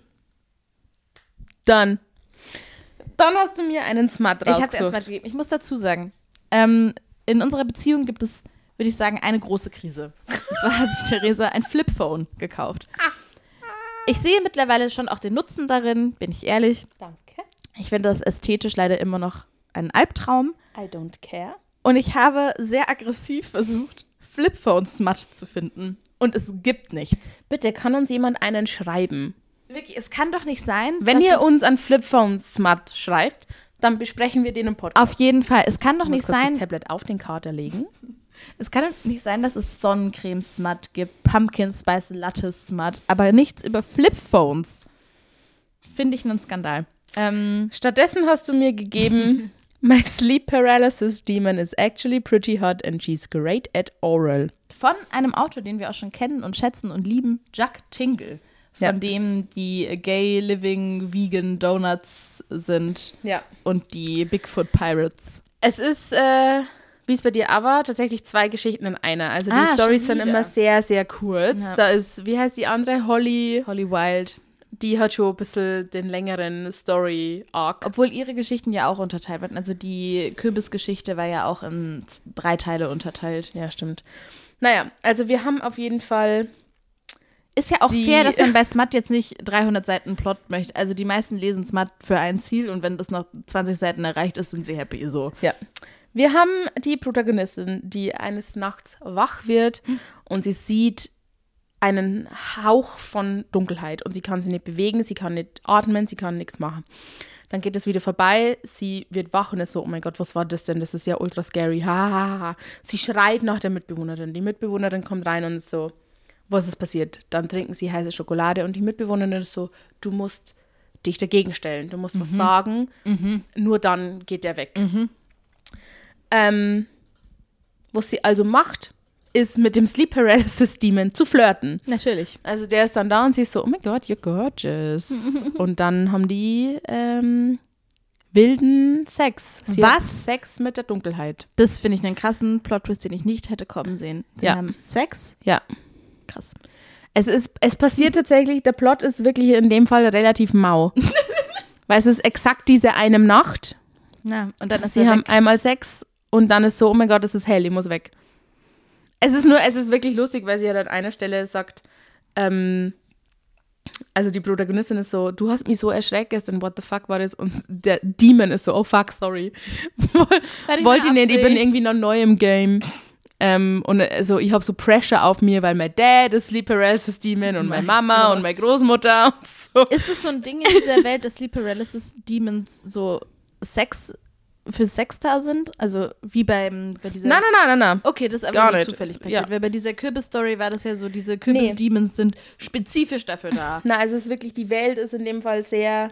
Dann. Dann hast du mir einen Smart Ich habe es rausgesucht. erst mal gegeben. Ich muss dazu sagen, ähm, in unserer Beziehung gibt es, würde ich sagen, eine große Krise. Und zwar hat sich Theresa ein Flipphone gekauft. Ich sehe mittlerweile schon auch den Nutzen darin, bin ich ehrlich. Danke. Ich finde das ästhetisch leider immer noch ein Albtraum. I don't care. Und ich habe sehr aggressiv versucht, Flipphone-Smut zu finden. Und es gibt nichts. Bitte, kann uns jemand einen schreiben? Wirklich, es kann doch nicht sein, Wenn dass ihr es- uns an Flipphone-Smut schreibt, dann besprechen wir den im Podcast. auf jeden Fall, es kann doch Ich muss nicht kurz sein, das Tablet auf den Kater legen. es kann doch nicht sein, dass es Sonnencreme-Smut gibt, Pumpkin Spice Latte-Smut, aber nichts über Flipphones. Finde ich einen Skandal. Ähm, Stattdessen hast du mir gegeben, my sleep paralysis demon is actually pretty hot and she's great at oral. von einem Autor, den wir auch schon kennen und schätzen und lieben, Jack Tingle, von Ja. dem die Gay Living Vegan Donuts sind Ja. und die Bigfoot Pirates. Es ist, äh, wie es bei dir auch war, tatsächlich zwei Geschichten in einer. Also die Ah, Storys schon sind wieder. immer sehr, sehr kurz. Ja. Da ist, wie heißt die andere? Holly. Holly Wild. Die hat schon ein bisschen den längeren Story-Arc. Obwohl ihre Geschichten ja auch unterteilt werden. Also die Kürbisgeschichte war ja auch in drei Teile unterteilt. Ja, stimmt. Naja, also wir haben auf jeden Fall. Ist ja auch Die- fair, dass man bei Smut jetzt nicht dreihundert Seiten Plot möchte. Also die meisten lesen Smut für ein Ziel und wenn das nach zwanzig Seiten erreicht ist, sind sie happy so. Ja. Wir haben die Protagonistin, die eines Nachts wach wird und sie sieht einen Hauch von Dunkelheit und sie kann sich nicht bewegen, sie kann nicht atmen, sie kann nichts machen. Dann geht es wieder vorbei, sie wird wach und ist so, oh mein Gott, was war das denn? Das ist ja ultra scary. Ha, ha, ha. Sie schreit nach der Mitbewohnerin. Die Mitbewohnerin kommt rein und ist so, was ist passiert? Dann trinken sie heiße Schokolade und die Mitbewohnerin ist so, du musst dich dagegen stellen, du musst was sagen, nur dann geht der weg. Ähm, was sie also macht, ist mit dem Sleep Paralysis Demon zu flirten. Natürlich. Also der ist dann da und sie ist so, oh mein Gott, you're gorgeous. Und dann haben die ähm, wilden Sex. Sie Was? hat Sex mit der Dunkelheit. Das finde ich einen krassen Plot-Twist, den ich nicht hätte kommen sehen. Sie Ja. haben Sex. Ja. Krass. Es ist, es passiert tatsächlich, der Plot ist wirklich in dem Fall relativ mau. Weil es ist exakt diese eine Nacht. Ja, und dann ist Sie er haben weg. einmal Sex und dann ist so, oh mein Gott, es ist hell, ich muss weg. Es ist nur, es ist wirklich lustig, weil sie halt an einer Stelle sagt, ähm, also die Protagonistin ist so, du hast mich so erschreckt gestern, what the fuck war das? Und der Demon ist so, oh fuck, sorry. Wollte ich nicht, ich bin irgendwie noch neu im Game. Ähm, und also ich habe so Pressure auf mir, weil mein Dad ist Sleep Paralysis Demon und meine Mama und meine Großmutter und so. Ist es so ein Ding in dieser Welt, dass Sleep Paralysis Demons so Sex für Sex da sind? Also wie beim bei dieser Nein, nein, nein, nein, nein. Okay, das ist aber Gar nur nicht. zufällig passiert. Ja. Weil bei dieser Kürbis-Story war das ja so, diese Kürbis-Demons sind spezifisch dafür da. Na, also es ist wirklich, die Welt ist in dem Fall sehr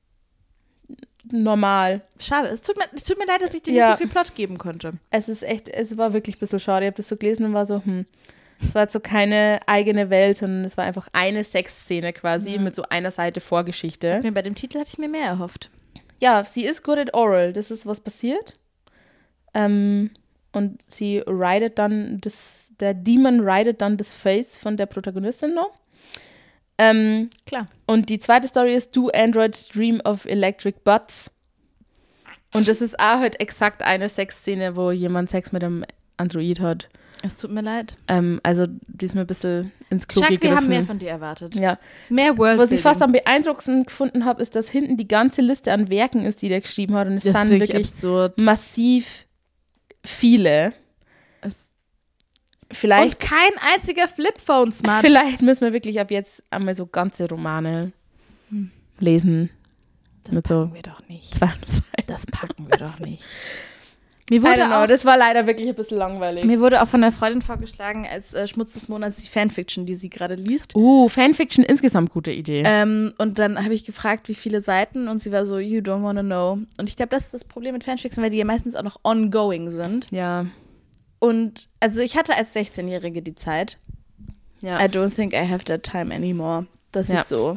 normal. Schade, es tut mir, es tut mir leid, dass ich dir Ja. nicht so viel Plot geben konnte. Es ist echt, es war wirklich ein bisschen schade. Ich habe das so gelesen und war so, hm, es war jetzt so keine eigene Welt, sondern es war einfach eine Sexszene quasi Mhm. mit so einer Seite Vorgeschichte. Bei dem Titel hatte ich mir mehr erhofft. Ja, sie ist good at oral. Das ist, was passiert. Ähm, und sie ridet dann, das, der Demon ridet dann das Face von der Protagonistin noch. Ähm, Klar. und die zweite Story ist Do Androids Dream of Electric Butts. Und das ist auch halt exakt eine Sexszene, wo jemand Sex mit einem Android hat. Es tut mir leid. Ähm, also die ist mir ein bisschen ins Klo Chuck, wir gegriffen. haben mehr von dir erwartet. Ja. Mehr World. Was ich fast am beeindruckendsten gefunden habe, ist, dass hinten die ganze Liste an Werken ist, die der geschrieben hat. Und es Das ist sind wirklich wirklich absurd. massiv viele. Es Vielleicht, Und kein einziger Flipphone-Smart. vielleicht müssen wir wirklich ab jetzt einmal so ganze Romane Hm. lesen. Das mit packen so wir doch nicht. zweihundert Seiten. Das packen wir doch nicht. Mir I wurde, don't know, auch, das war leider wirklich ein bisschen langweilig. mir wurde auch von einer Freundin vorgeschlagen, als äh, Schmutz des Monats die Fanfiction, die sie gerade liest. Uh, Fanfiction insgesamt gute Idee. Ähm, und dann habe ich gefragt, wie viele Seiten, und sie war so, you don't wanna know. Und ich glaube, das ist das Problem mit Fanfiction, weil die ja meistens auch noch ongoing sind. ja. Und also ich hatte als sechzehnjährige die Zeit. Ja. I don't think I have that time anymore. Dass Ja. ich so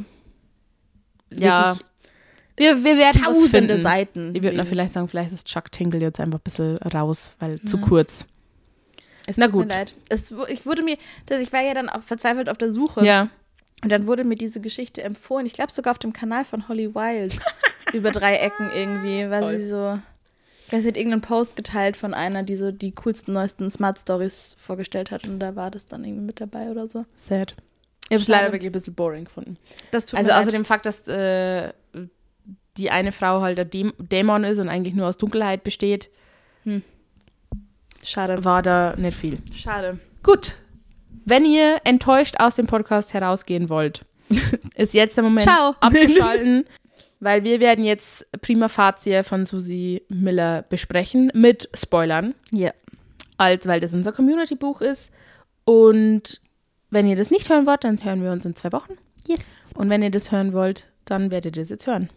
Ja. wirklich Wir, wir werden was tausende finden. Seiten. Ich würde noch lesen. vielleicht sagen, vielleicht ist Chuck Tingle jetzt einfach ein bisschen raus, weil zu kurz. Es Na tut gut. Mir leid. Es, wu- ich wurde mir, das, ich war ja dann auch verzweifelt auf der Suche. Ja. Und dann wurde mir diese Geschichte empfohlen. Ich glaube sogar auf dem Kanal von Holly Wild. über drei Ecken irgendwie, weil Toll. sie so. Ich weiß, sie hat irgendeinen Post geteilt von einer, die so die coolsten, neuesten Smart Stories vorgestellt hat. Und da war das dann irgendwie mit dabei oder so. Sad. Ich habe es Schade. leider wirklich ein bisschen boring gefunden. Das tut Also mir außer leid. dem Fakt, dass äh, die eine Frau halt der Däm- Dämon ist und eigentlich nur aus Dunkelheit besteht, Schade. war da nicht viel. Schade. Gut. Wenn ihr enttäuscht aus dem Podcast herausgehen wollt, ist jetzt der Moment Ciao. abzuschalten, weil wir werden jetzt Prima Facie von Susie Miller besprechen mit Spoilern, Ja. als weil das unser Community-Buch ist. Und wenn ihr das nicht hören wollt, dann hören wir uns in zwei Wochen. Yes. Und wenn ihr das hören wollt, dann werdet ihr das jetzt hören.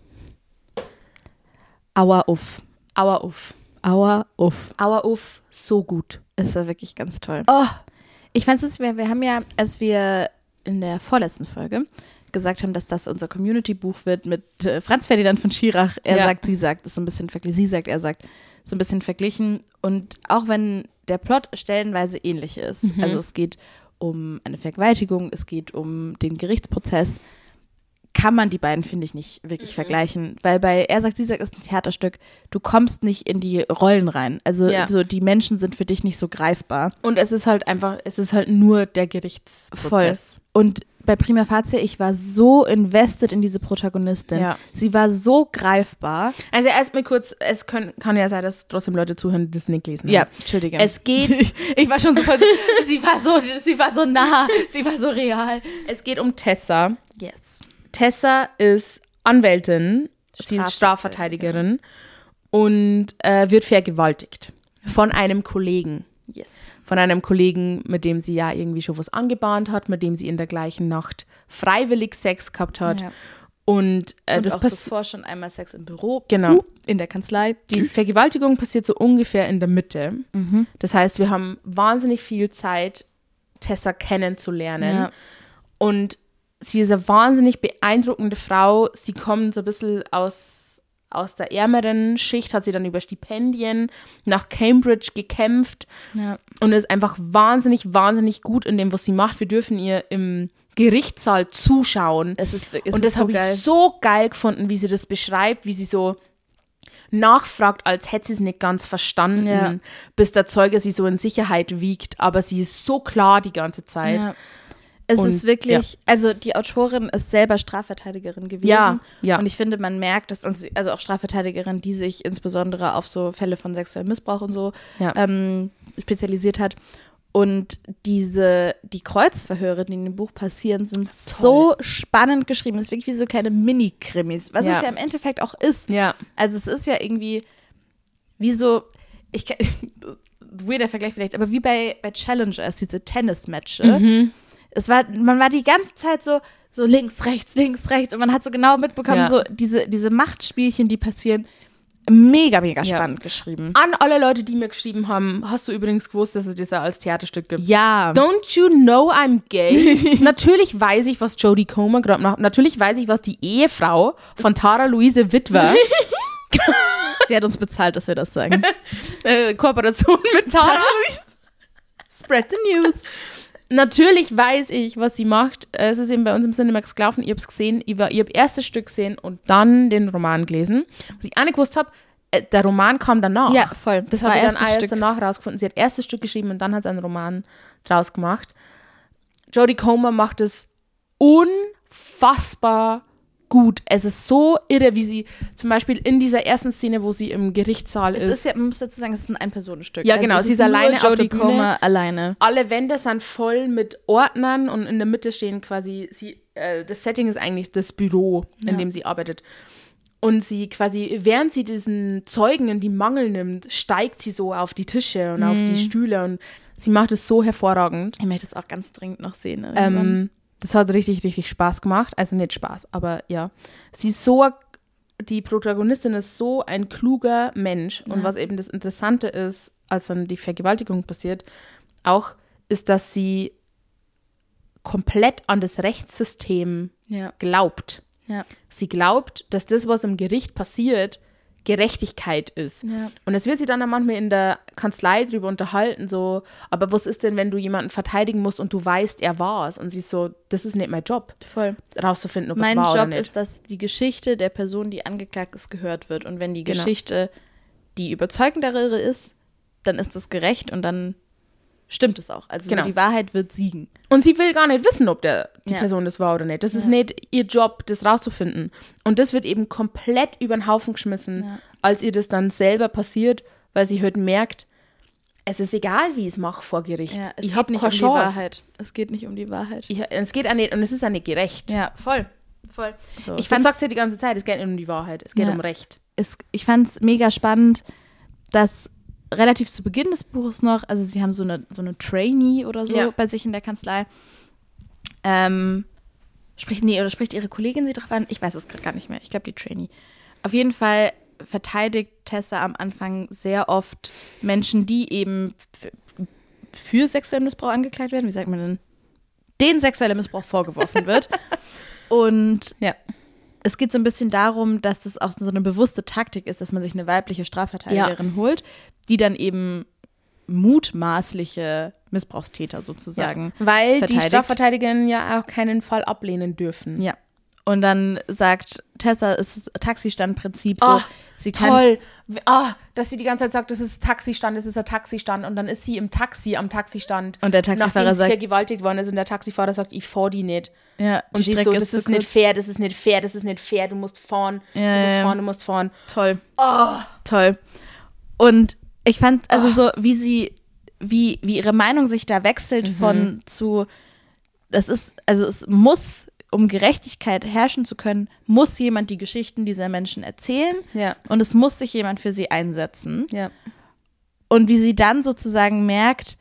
Aua uff. Aua uff. Aua, uff. Aua uff. So gut. Es war wirklich ganz toll. Oh. Ich fand es, wir, wir haben ja, als wir in der vorletzten Folge gesagt haben, dass das unser Community-Buch wird mit äh, Franz Ferdinand von Schirach. Er Ja. sagt, sie sagt, ist so ein bisschen verglichen. Sie sagt, er sagt, so ein bisschen verglichen. Und auch wenn der Plot stellenweise ähnlich ist, Mhm. also es geht um eine Vergewaltigung, es geht um den Gerichtsprozess, kann man die beiden, finde ich, nicht wirklich Mhm. vergleichen. Weil bei Er sagt, sie sagt, ist ein Theaterstück, du kommst nicht in die Rollen rein. Also Ja. so, die Menschen sind für dich nicht so greifbar. Und es ist halt einfach, es ist halt nur der Gerichtsprozess. Und bei Prima Facie, ich war so invested in diese Protagonistin. Ja. Sie war so greifbar. Also erstmal kurz, es können, kann ja sein, dass trotzdem Leute zuhören, die das nicht lesen haben. Ja, Entschuldige. Es geht, ich war schon so voll, sie war so, sie war so nah, sie war so real. es geht um Tessa. Yes. Tessa ist Anwältin, sie ist Strafverteidigerin. Strafverteidigerin und äh, wird vergewaltigt von einem Kollegen. Yes. Von einem Kollegen, mit dem sie ja irgendwie schon was angebahnt hat, mit dem sie in der gleichen Nacht freiwillig Sex gehabt hat. Ja. Und, äh, Und das auch passiert. zuvor schon einmal Sex im Büro. Genau. Uh, in der Kanzlei. Die Vergewaltigung passiert so ungefähr in der Mitte. Mhm. Das heißt, wir haben wahnsinnig viel Zeit, Tessa kennenzulernen. Ja. Und sie ist eine wahnsinnig beeindruckende Frau. Sie kommt so ein bisschen aus, aus der ärmeren Schicht, hat sie dann über Stipendien nach Cambridge gekämpft Ja. und ist einfach wahnsinnig, wahnsinnig gut in dem, was sie macht. Wir dürfen ihr im Gerichtssaal zuschauen. Es ist, es Und ist das habe geil. ich so geil gefunden, wie sie das beschreibt, wie sie so nachfragt, als hätte sie es nicht ganz verstanden, Ja. bis der Zeuge sie so in Sicherheit wiegt. Aber sie ist so klar die ganze Zeit. Ja. Es Und, ist wirklich, ja. also die Autorin ist selber Strafverteidigerin gewesen. Ja, ja. Und ich finde, man merkt, dass, uns- also auch Strafverteidigerin, die sich insbesondere auf so Fälle von sexuellem Missbrauch und so Ja. ähm, spezialisiert hat. Und diese, die Kreuzverhöre, die in dem Buch passieren, sind so spannend geschrieben. Das ist wirklich wie so kleine Mini-Krimis, was Ja. es ja im Endeffekt auch ist. Ja. Also es ist ja irgendwie wie so, ich kann- weirder Vergleich vielleicht, aber wie bei, bei Challengers, diese Tennis-Matches. Mhm. Es war, man war die ganze Zeit so, so links, rechts, links, rechts und man hat so genau mitbekommen, Ja. so diese, diese Machtspielchen, die passieren, mega, mega Ja. spannend geschrieben. An alle Leute, die mir geschrieben haben, hast du übrigens gewusst, dass es das als Theaterstück gibt? Ja. Don't you know I'm gay? Natürlich weiß ich, was Jodie Comer gerade macht. Natürlich weiß ich, was die Ehefrau von Tara Luise Witwer, Sie hat uns bezahlt, dass wir das sagen. äh, Kooperation mit Tara Luise. Spread the news. Natürlich weiß ich, was sie macht. Es ist eben bei uns im Cinemax gelaufen. Ich habe es gesehen. Ich, war- ich habe erstes Stück gesehen und dann den Roman gelesen. Was ich auch nicht gewusst habe, äh, der Roman kam danach. Ja, voll. Das war habe ich dann erstes alles Stück. danach rausgefunden. Sie hat erstes Stück geschrieben und dann hat sie einen Roman draus gemacht. Jodie Comer macht es unfassbar gut. Es ist so irre, wie sie zum Beispiel in dieser ersten Szene, wo sie im Gerichtssaal Es ist, ist ja, man muss dazu sagen, es ist ein Ein-Personen-Stück. Ja, genau, es sie ist nur alleine auf Jodie der Bühne. Comer alleine. alle Wände sind voll mit Ordnern und in der Mitte stehen quasi, sie, äh, das Setting ist eigentlich das Büro, in Ja. dem sie arbeitet. Und sie quasi, während sie diesen Zeugen in die Mangel nimmt, steigt sie so auf die Tische und auf Mhm. die Stühle und sie macht es so hervorragend. Ich möchte es auch ganz dringend noch sehen. irgendwann. Ähm, das hat richtig, richtig Spaß gemacht. Also nicht Spaß, aber ja. Sie ist so, die Protagonistin ist so ein kluger Mensch. Und Ja. was eben das Interessante ist, als dann die Vergewaltigung passiert, auch ist, dass sie komplett an das Rechtssystem ja, glaubt. ja, Sie glaubt, dass das, was im Gericht passiert, Gerechtigkeit ist. ja. Und es wird sie dann manchmal in der Kanzlei drüber unterhalten, so, aber was ist denn, wenn du jemanden verteidigen musst und du weißt, er war es? Und sie ist so, das ist nicht mein Job, Voll. rauszufinden, ob Mein es war oder Job nicht. ist, dass die Geschichte der Person, die angeklagt ist, gehört wird. Und wenn die Genau. Geschichte die überzeugendere ist, dann ist das gerecht und dann stimmt es auch. Also Genau. so die Wahrheit wird siegen. Und sie will gar nicht wissen, ob der, die Ja. Person das war oder nicht. Das ist Ja. nicht ihr Job, das rauszufinden. Und das wird eben komplett über den Haufen geschmissen, Ja. als ihr das dann selber passiert, weil sie halt merkt, es ist egal, wie ich es mache vor Gericht. Ja, es ich geht habe nicht keine um die Chance. Wahrheit. Es geht nicht um die Wahrheit. Ich, es geht auch nicht, und es ist auch nicht gerecht. Ja, voll. Voll. So. Ich Ich fand's- sagt sie die ganze Zeit, es geht nicht um die Wahrheit, es geht Ja. um Recht. Es, ich fand es mega spannend, dass relativ zu Beginn des Buches noch, also sie haben so eine, so eine Trainee oder so Ja. bei sich in der Kanzlei. Ähm, spricht, nee, oder spricht ihre Kollegin sie drauf an? Ich weiß es gerade gar nicht mehr. Ich glaube, die Trainee. Auf jeden Fall verteidigt Tessa am Anfang sehr oft Menschen, die eben f- für sexuellen Missbrauch angeklagt werden. Wie sagt man denn? Denen sexueller Missbrauch vorgeworfen wird. Und Ja. es geht so ein bisschen darum, dass das auch so eine bewusste Taktik ist, dass man sich eine weibliche Strafverteidigerin holt, die dann eben mutmaßliche Missbrauchstäter sozusagen. Ja. Weil die verteidigt. Strafverteidigerinnen ja auch keinen Fall ablehnen dürfen. Ja. Und dann sagt Tessa, es ist Taxistandprinzip so, Ah, sie kann Toll. Ah, dass sie die ganze Zeit sagt, das ist Taxistand, das ist ein Taxistand. Und dann ist sie im Taxi am Taxistand. Und der Taxifahrer nachdem sie sagt- vergewaltigt worden ist. Und der Taxifahrer sagt, ich fahr die nicht. ja, Und die sie ist Strecke so, das zu ist nicht kurz. fair, das ist nicht fair, das ist nicht fair. Du musst fahren, Ja, du musst ja. fahren, du musst fahren. Toll. Toll. Und ich fand also so, wie sie, wie, wie ihre Meinung sich da wechselt von zu, das ist, also es muss, um Gerechtigkeit herrschen zu können, muss jemand die Geschichten dieser Menschen erzählen Ja. und es muss sich jemand für sie einsetzen. Ja. Und wie sie dann sozusagen merkt,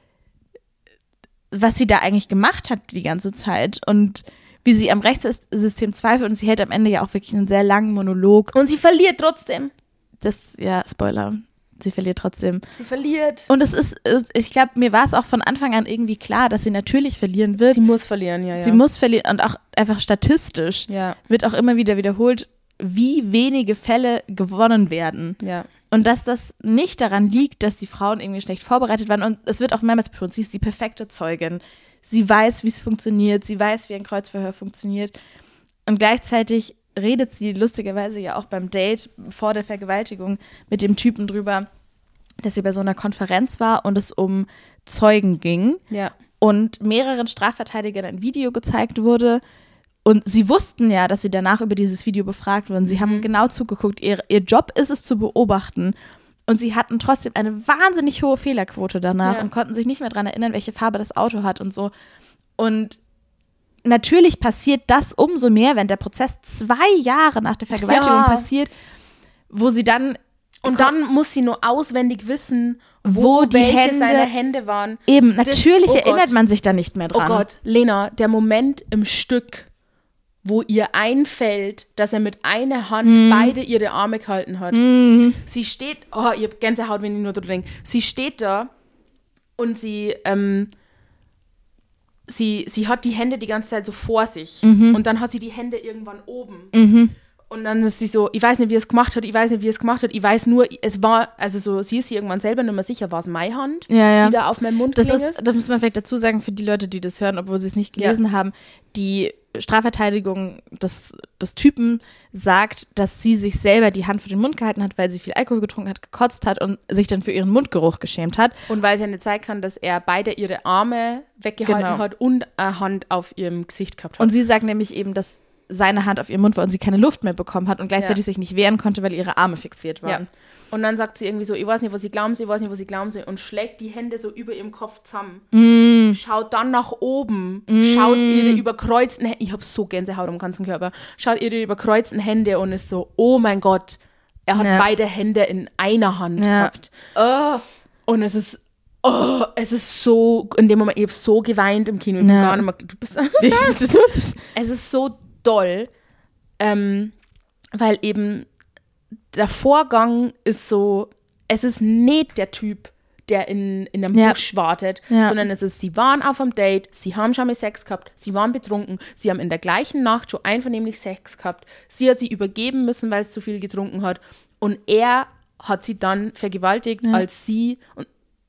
was sie da eigentlich gemacht hat die ganze Zeit und wie sie am Rechtssystem zweifelt und sie hält am Ende ja auch wirklich einen sehr langen Monolog. Und sie verliert trotzdem. Das, ja, Spoiler, sie verliert trotzdem. Sie verliert. Und es ist, äh, ich glaube, mir war es auch von Anfang an irgendwie klar, dass sie natürlich verlieren wird. Sie muss verlieren, ja, ja. Sie muss verlieren und auch einfach statistisch Ja, wird auch immer wieder wiederholt, wie wenige Fälle gewonnen werden. ja. Und dass das nicht daran liegt, dass die Frauen irgendwie schlecht vorbereitet waren. Und es wird auch mehrmals betont, sie ist die perfekte Zeugin. Sie weiß, wie es funktioniert. Sie weiß, wie ein Kreuzverhör funktioniert. Und gleichzeitig redet sie lustigerweise ja auch beim Date vor der Vergewaltigung mit dem Typen drüber, dass sie bei so einer Konferenz war und es um Zeugen ging. Ja. und mehreren Strafverteidigern ein Video gezeigt wurde. Und sie wussten ja, dass sie danach über dieses Video befragt wurden. Sie mhm. haben genau zugeguckt. Ihr, ihr Job ist es zu beobachten. Und sie hatten trotzdem eine wahnsinnig hohe Fehlerquote danach ja. und konnten sich nicht mehr daran erinnern, welche Farbe das Auto hat und so. Und natürlich passiert das umso mehr, wenn der Prozess zwei Jahre nach der Vergewaltigung ja. passiert, wo sie dann und dann muss sie nur auswendig wissen, wo, wo die welche Hände, seine Hände waren. Eben, natürlich das, oh erinnert Gott. man sich da nicht mehr dran. Oh Gott, Lena, der Moment im Stück, wo ihr einfällt, dass er mit einer Hand mm. beide ihre Arme gehalten hat. Mm. Sie steht, oh, ihr habt Gänsehaut, wenn ich nur drüber denke. Sie steht da und sie, ähm, sie, sie hat die Hände die ganze Zeit so vor sich. Mhm. Und dann hat sie die Hände irgendwann oben. Mhm. Und dann ist sie so, ich weiß nicht, wie es gemacht hat, ich weiß nicht, wie es gemacht hat, ich weiß nur, es war, also so, sie ist sich irgendwann selber nicht mehr sicher, war es meine Hand, ja, ja. die da auf meinem Mund das ist. Das muss man vielleicht dazu sagen, für die Leute, die das hören, obwohl sie es nicht gelesen ja. haben, die Strafverteidigung des, des Typen sagt, dass sie sich selber die Hand vor den Mund gehalten hat, weil sie viel Alkohol getrunken hat, gekotzt hat und sich dann für ihren Mundgeruch geschämt hat. Und weil sie eine Zeit kann, dass er beide ihre Arme weggehalten genau. hat und eine Hand auf ihrem Gesicht gehabt hat. Und sie sagt nämlich eben, dass seine Hand auf ihrem Mund war und sie keine Luft mehr bekommen hat und gleichzeitig ja. sich nicht wehren konnte, weil ihre Arme fixiert waren. Ja. Und dann sagt sie irgendwie so, ich weiß nicht, was ich glauben soll, ich weiß nicht, was ich glauben soll und schlägt die Hände so über ihrem Kopf zusammen. Mm. Schaut dann nach oben, mm. schaut ihre überkreuzten Hände, ich habe so Gänsehaut am ganzen Körper, schaut ihre überkreuzten Hände und ist so, oh mein Gott, er hat ja. beide Hände in einer Hand ja. gehabt. Oh. Und es ist Oh, es ist so, in dem Moment, ich habe so geweint im Kino. Ja. Gar nicht mehr, du bist es ist so doll, ähm, weil eben der Vorgang ist so, es ist nicht der Typ, der in, in einem ja. Busch wartet, ja. sondern es ist, sie waren auf einem Date, sie haben schon mal Sex gehabt, sie waren betrunken, sie haben in der gleichen Nacht schon einvernehmlich Sex gehabt, sie hat sie übergeben müssen, weil es zu viel getrunken hat und er hat sie dann vergewaltigt, ja. als sie, und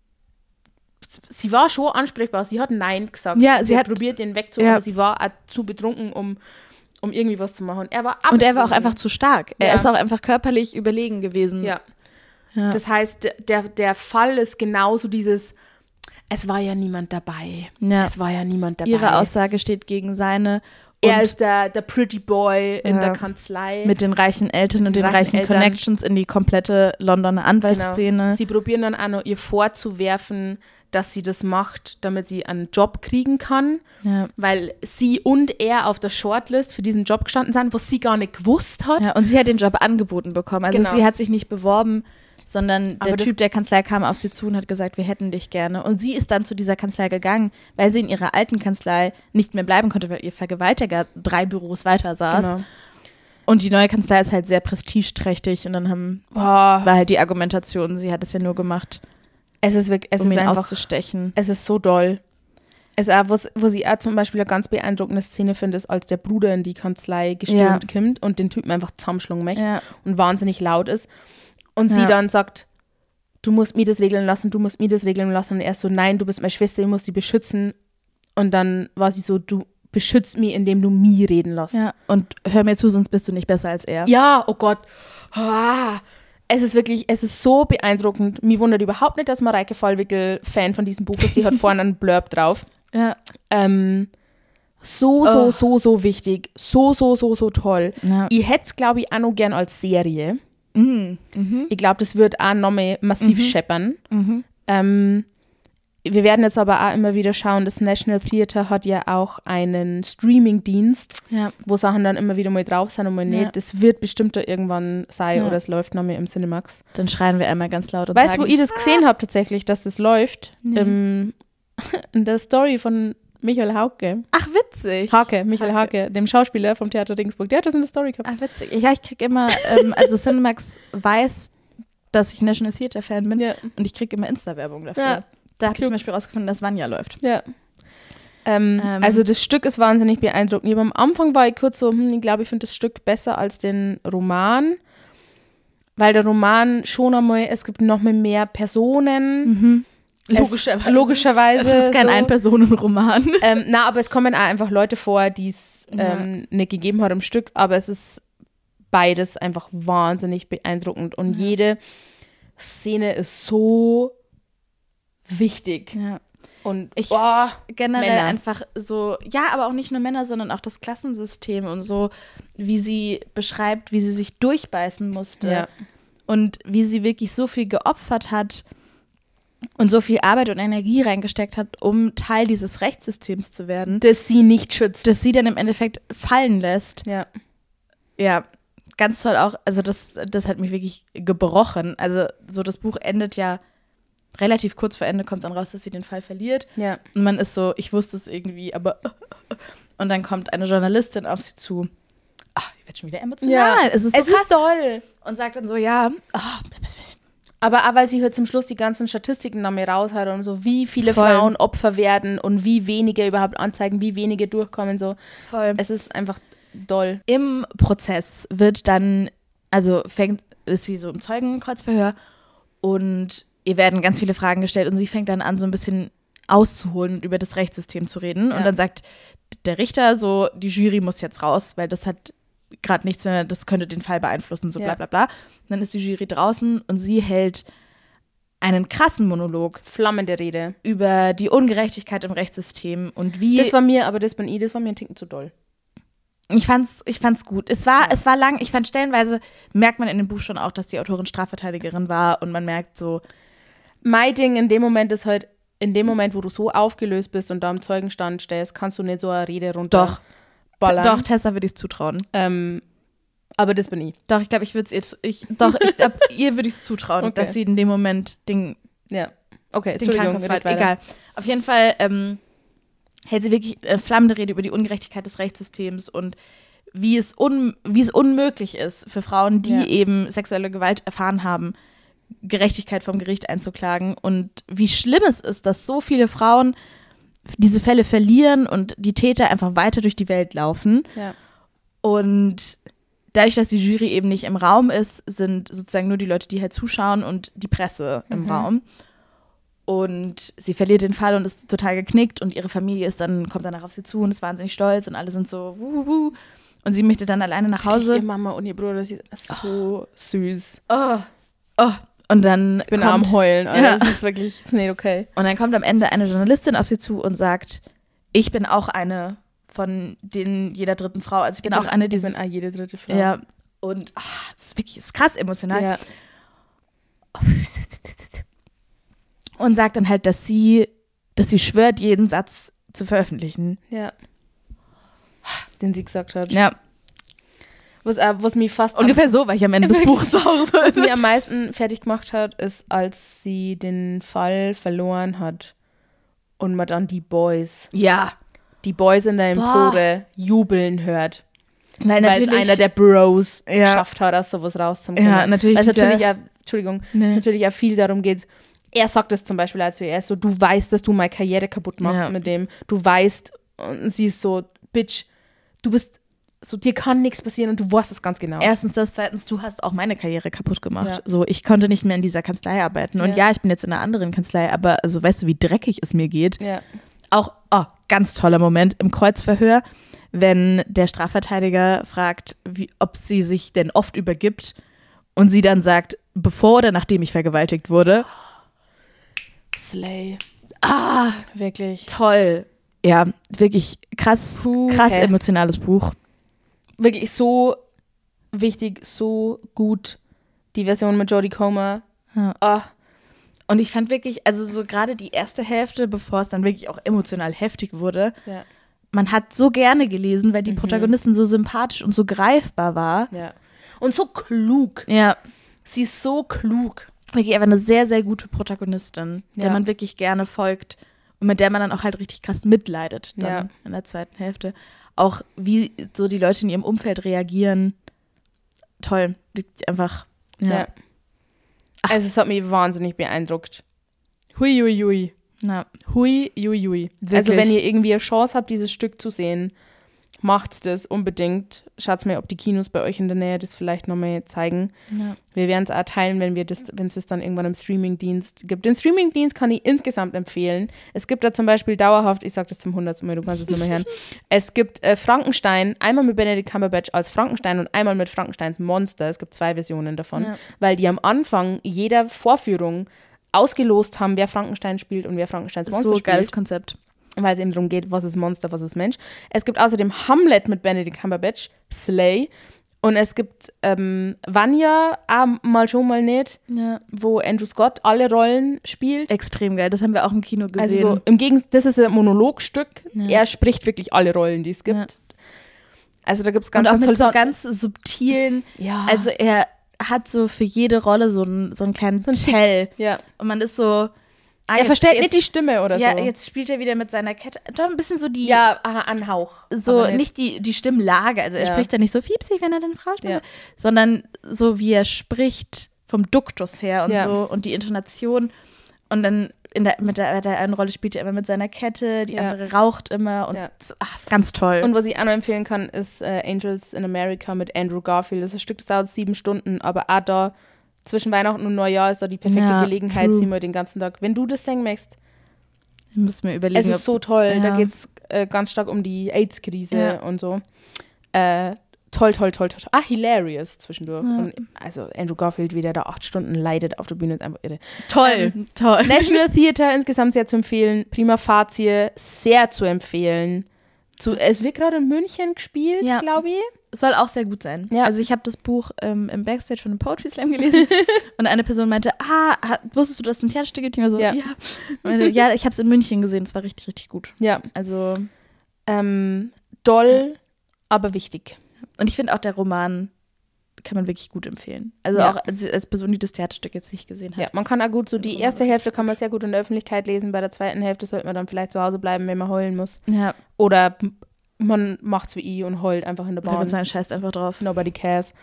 sie war schon ansprechbar, sie hat Nein gesagt. Ja, sie, sie hat hat probiert, den wegzuholen, ja. aber sie war auch zu betrunken, um, um irgendwie was zu machen. Er war Und er war auch einfach zu stark. Er ja. ist auch einfach körperlich überlegen gewesen. Ja. ja. Das heißt, der, der Fall ist genauso dieses, es war ja niemand dabei. Ja. Es war ja niemand dabei. Ihre Aussage steht gegen seine. Er ist der, der Pretty Boy in ja. der Kanzlei. Mit den reichen Eltern und den reichen, reichen Connections in die komplette Londoner Anwaltsszene. Genau. Sie probieren dann auch noch ihr vorzuwerfen, dass sie das macht, damit sie einen Job kriegen kann, ja. weil sie und er auf der Shortlist für diesen Job gestanden sind, was sie gar nicht gewusst hat. Ja, und sie hat den Job angeboten bekommen. Also genau. sie hat sich nicht beworben, sondern der Typ der Kanzlei kam auf sie zu und hat gesagt, wir hätten dich gerne. Und sie ist dann zu dieser Kanzlei gegangen, weil sie in ihrer alten Kanzlei nicht mehr bleiben konnte, weil ihr Vergewaltiger drei Büros weiter saß. Genau. Und die neue Kanzlei ist halt sehr prestigeträchtig und dann haben, oh. war halt die Argumentation, sie hat es ja nur gemacht, Es ist wirklich, es um ist ihn einfach, auszustechen. Es ist so doll. Es ist auch, wo, wo sie auch zum Beispiel eine ganz beeindruckende Szene findet, ist, als der Bruder in die Kanzlei gestürmt ja. kommt und den Typen einfach zusammenschlungen möchte ja. und wahnsinnig laut ist. Und ja. sie dann sagt, du musst mir das regeln lassen, du musst mir das regeln lassen. Und er ist so, nein, du bist meine Schwester, ich muss sie beschützen. Und dann war sie so, du beschützt mich, indem du mich reden lässt. Ja. Und hör mir zu, sonst bist du nicht besser als er. Ja, oh Gott. Ah. Es ist wirklich, es ist so beeindruckend. Mich wundert überhaupt nicht, dass Mareike Vollwickel Fan von diesem Buch ist. Die hat vorne einen Blurb drauf. Ja. Ähm, so, so, oh. so, so wichtig. So, so, so, so toll. Ja. Ich hätte es, glaube ich, auch noch gern als Serie. Mhm. Mhm. Ich glaube, das wird auch nochmal massiv mhm. scheppern. Mhm. Ähm, wir werden jetzt aber auch immer wieder schauen, das National Theatre hat ja auch einen Streaming-Dienst, ja. wo Sachen dann immer wieder mal drauf sind und mal nicht. Ja. Das wird bestimmt da irgendwann sein ja. oder es läuft noch mal im Cinemax. Dann schreien wir einmal ganz laut und weißt du, sagen, wo ich das gesehen habe tatsächlich, dass das läuft? Ja. Ähm, in der Story von Michael Hauke. Ach, witzig. Hauke, Michael Hauke, Hauke dem Schauspieler vom Theater Dingsburg. Der hat das in der Story gehabt. Ach, witzig. Ja, ich krieg immer, ähm, also Cinemax weiß, dass ich National Theatre-Fan bin ja. und ich krieg immer Insta-Werbung dafür. Ja. Da habe ich zum Beispiel rausgefunden, dass Vanya läuft. Ja. Ähm, ähm. Also das Stück ist wahnsinnig beeindruckend. Am Anfang war ich kurz so, hm, ich glaube, ich finde das Stück besser als den Roman, weil der Roman schon einmal, es gibt noch mal mehr Personen. Mhm. Logischerweise. Es, logischerweise. Es ist kein so. Ein-Personen-Roman. Ähm, na, aber es kommen auch einfach Leute vor, die es ähm, ja. nicht gegeben hat im Stück, aber es ist beides einfach wahnsinnig beeindruckend und ja. jede Szene ist so wichtig. Ja. Und Ich oh, generell Männer. einfach so, ja, aber auch nicht nur Männer, sondern auch das Klassensystem und so, wie sie beschreibt, wie sie sich durchbeißen musste Ja. und wie sie wirklich so viel geopfert hat und so viel Arbeit und Energie reingesteckt hat, um Teil dieses Rechtssystems zu werden, dass sie nicht schützt. das sie dann im Endeffekt fallen lässt. ja. Ja, ganz toll auch, also das, das hat mich wirklich gebrochen. Also so das Buch endet ja relativ kurz vor Ende, kommt dann raus, dass sie den Fall verliert. Ja. Und man ist so, ich wusste es irgendwie, aber und dann kommt eine Journalistin auf sie zu. Ach, ich werde schon wieder emotional. Ja. Es ist so Es krass. ist toll. Und sagt dann so, ja, ah, Aber auch, weil sie halt zum Schluss die ganzen Statistiken noch mehr raushat und so, wie viele Voll. Frauen Opfer werden und wie wenige überhaupt anzeigen, wie wenige durchkommen. So. voll. Es ist einfach doll. Im Prozess wird dann, also fängt, ist sie so im Zeugenkreuzverhör und ihr werden ganz viele Fragen gestellt und sie fängt dann an, so ein bisschen auszuholen und über das Rechtssystem zu reden. Ja. Und dann sagt der Richter so, die Jury muss jetzt raus, weil das hat gerade nichts mehr, das könnte den Fall beeinflussen, so bla Ja. bla bla. Und dann ist die Jury draußen und sie hält einen krassen Monolog Flammende Rede. über die Ungerechtigkeit im Rechtssystem und wie Das war mir, aber das bin ich, das war mir ein Ticken zu doll. ich fand's, ich fand's gut. Es war, Ja. es war lang, ich fand stellenweise, merkt man in dem Buch schon auch, dass die Autorin Strafverteidigerin war und man merkt so, Mein Ding in dem Moment ist halt, in dem Moment, wo du so aufgelöst bist und da am Zeugenstand stehst, kannst du nicht so eine Rede runter Doch. ballern. doch, Tessa würde ich es zutrauen. Ähm, aber das bin ich. Doch, ich glaube, ich würde es ihr, zu- ich, doch, ich glaub, ihr würde ich es zutrauen, Okay. dass sie in dem Moment den, Ja. Okay, den Entschuldigung, Krankenfall, red weiter. egal. Auf jeden Fall ähm, hält sie wirklich äh, flammende Rede über die Ungerechtigkeit des Rechtssystems und wie es, un, wie es unmöglich ist für Frauen, die Ja. eben sexuelle Gewalt erfahren haben, Gerechtigkeit vom Gericht einzuklagen und wie schlimm es ist, dass so viele Frauen diese Fälle verlieren und die Täter einfach weiter durch die Welt laufen. Ja. Und dadurch, dass die Jury eben nicht im Raum ist, sind sozusagen nur die Leute, die halt zuschauen und die Presse im Mhm. Raum. Und sie verliert den Fall und ist total geknickt und ihre Familie ist dann, kommt danach auf sie zu und ist wahnsinnig stolz und alle sind so wuh, wuh. Und sie möchte dann alleine nach Hause. Ihr Mama und ihr Bruder, das ist so süß. Oh, oh. Und dann Ich bin kommt, am Heulen, Alter. Ja. Das ist wirklich, das ist nicht okay. Und dann kommt am Ende eine Journalistin auf sie zu und sagt, ich bin auch eine von den jeder dritten Frau. Also ich bin auch eine Ich dieses. bin auch jede dritte Frau. Ja. Und ach, das ist wirklich das ist krass emotional. Ja. Und sagt dann halt, dass sie, dass sie schwört, jeden Satz zu veröffentlichen. ja. Den sie gesagt hat. Ja. Was, äh, was mich fast Ungefähr so war ich am Ende des Wirklich? Buchs auch. was mir am meisten fertig gemacht hat, ist, als sie den Fall verloren hat und man dann die Boys, Ja. die Boys in der Empore jubeln hört. Weil Weil es natürlich. einer der Bros Ja. geschafft hat, aus sowas rauszukommen. Ja, natürlich Weil es dieser- natürlich auch, Entschuldigung, Nee. es natürlich auch viel darum geht. Er sagt es zum Beispiel als er ist so, du weißt, dass du meine Karriere kaputt machst Ja. mit dem. Du weißt, und sie ist so, Bitch, du bist so, dir kann nichts passieren und du weißt es ganz genau. Erstens das, zweitens, du hast auch meine Karriere kaputt gemacht. Ja. So, ich konnte nicht mehr in dieser Kanzlei arbeiten. Und Ja. ja, ich bin jetzt in einer anderen Kanzlei, aber also weißt du, wie dreckig es mir geht? ja. Auch, oh, ganz toller Moment im Kreuzverhör, wenn der Strafverteidiger fragt, wie, ob sie sich denn oft übergibt und sie dann sagt, bevor oder nachdem ich vergewaltigt wurde. Slay. Ah, Wirklich. toll. Ja, wirklich krass, Puh, krass hä? emotionales Buch. Wirklich so wichtig, so gut. Die Version mit Jodie Comer. Ja. Ah, Und ich fand wirklich, also so gerade die erste Hälfte, bevor es dann wirklich auch emotional heftig wurde, ja. man hat so gerne gelesen, weil die Mhm. Protagonistin so sympathisch und so greifbar war. ja. Und so klug. Ja, Sie ist so klug. wirklich einfach eine sehr, sehr gute Protagonistin, der Ja. man wirklich gerne folgt und mit der man dann auch halt richtig krass mitleidet dann Ja. in der zweiten Hälfte. Auch wie so die Leute in ihrem Umfeld reagieren. Toll. Die- Einfach, ja. Ja. Also es hat mich wahnsinnig beeindruckt. Hui, hui, hui. ja. Hui, hui, hui. Wirklich. Also wenn ihr irgendwie eine Chance habt, dieses Stück zu sehen, macht's das unbedingt. Schaut mal, ob die Kinos bei euch in der Nähe das vielleicht nochmal zeigen. Ja. Wir werden es auch teilen, wenn wir das, wenn es das dann irgendwann im Streamingdienst gibt. Den Streamingdienst kann ich insgesamt empfehlen. Es gibt da zum Beispiel dauerhaft, ich sage das zum hundertsten Mal, du kannst es nicht mehr hören. Es gibt äh, Frankenstein, einmal mit Benedict Cumberbatch als Frankenstein und einmal mit Frankensteins Monster. Es gibt zwei Versionen davon, Ja. weil die am Anfang jeder Vorführung ausgelost haben, wer Frankenstein spielt und wer Frankensteins Monster so spielt. geiles Konzept. Weil es eben darum geht, was ist Monster, was ist Mensch. Es gibt außerdem Hamlet mit Benedict Cumberbatch, Slay. Und es gibt ähm, Vanya, auch mal schon mal nicht, Ja. wo Andrew Scott alle Rollen spielt. Extrem geil, das haben wir auch im Kino gesehen. Also so, im Gegensatz, das ist ein Monologstück. Ja. Er spricht wirklich alle Rollen, die es gibt. Ja. Also da gibt es ganz, und auch ganz mit so tolle ganz subtilen, Ja. also er hat so für jede Rolle so einen, so einen kleinen ein Tell. Ja. Und man ist so, ah, Er jetzt- verstellt jetzt, nicht die Stimme oder ja, so. jetzt spielt er wieder mit seiner Kette, doch ein bisschen so die, ja, aha, Anhauch. so aber nicht die, die Stimmlage, also er Ja. spricht ja nicht so fiepsig, wenn er den Frau spricht, Ja. sondern so wie er spricht vom Duktus her und Ja. so und die Intonation und dann in der, mit der, der einen Rolle spielt er immer mit seiner Kette, die Ja. andere raucht immer und Ja. so, ach, ist ganz toll. Und was ich auch noch empfehlen kann, ist äh, Angels in America mit Andrew Garfield. Das ist ein Stück, das dauert sieben Stunden, aber auch da zwischen Weihnachten und Neujahr ist da die perfekte Ja, Gelegenheit, true. sie mal den ganzen Tag. Wenn du das singen möchtest, ich muss mir überlegen, es ist so toll. ja. Da geht es äh, ganz stark um die AIDS-Krise Ja. und so. Äh, toll, toll, toll, toll. Ah, hilarious zwischendurch. Ja. Und also Andrew Garfield, wie der da acht Stunden leidet auf der Bühne, ist einfach irre. toll, Ähm, toll. National Theatre insgesamt sehr zu empfehlen. Prima Facie sehr zu empfehlen. Zu, es wird gerade in München gespielt, Ja. glaube ich. Soll auch sehr gut sein. Ja. Also ich habe das Buch ähm, im Backstage von einem Poetry Slam gelesen und eine Person meinte, ah, ha- wusstest du, dass es ein Theaterstück gibt? Ich war so, Ja. ja. Meinte, ja, ich habe es in München gesehen, es war richtig, richtig gut. Ja. Also, Ähm, doll, aber wichtig. und ich finde auch der Roman kann man wirklich gut empfehlen. Also Ja. auch als, als Person, die das Theaterstück jetzt nicht gesehen hat. Ja, man kann auch gut so die erste Hälfte kann man sehr gut in der Öffentlichkeit lesen. Bei der zweiten Hälfte sollte man dann vielleicht zu Hause bleiben, wenn man heulen muss. Ja, Oder man macht's wie ich und heult einfach in der ich würde Bahn. sagen, scheißt einfach drauf. Nobody cares.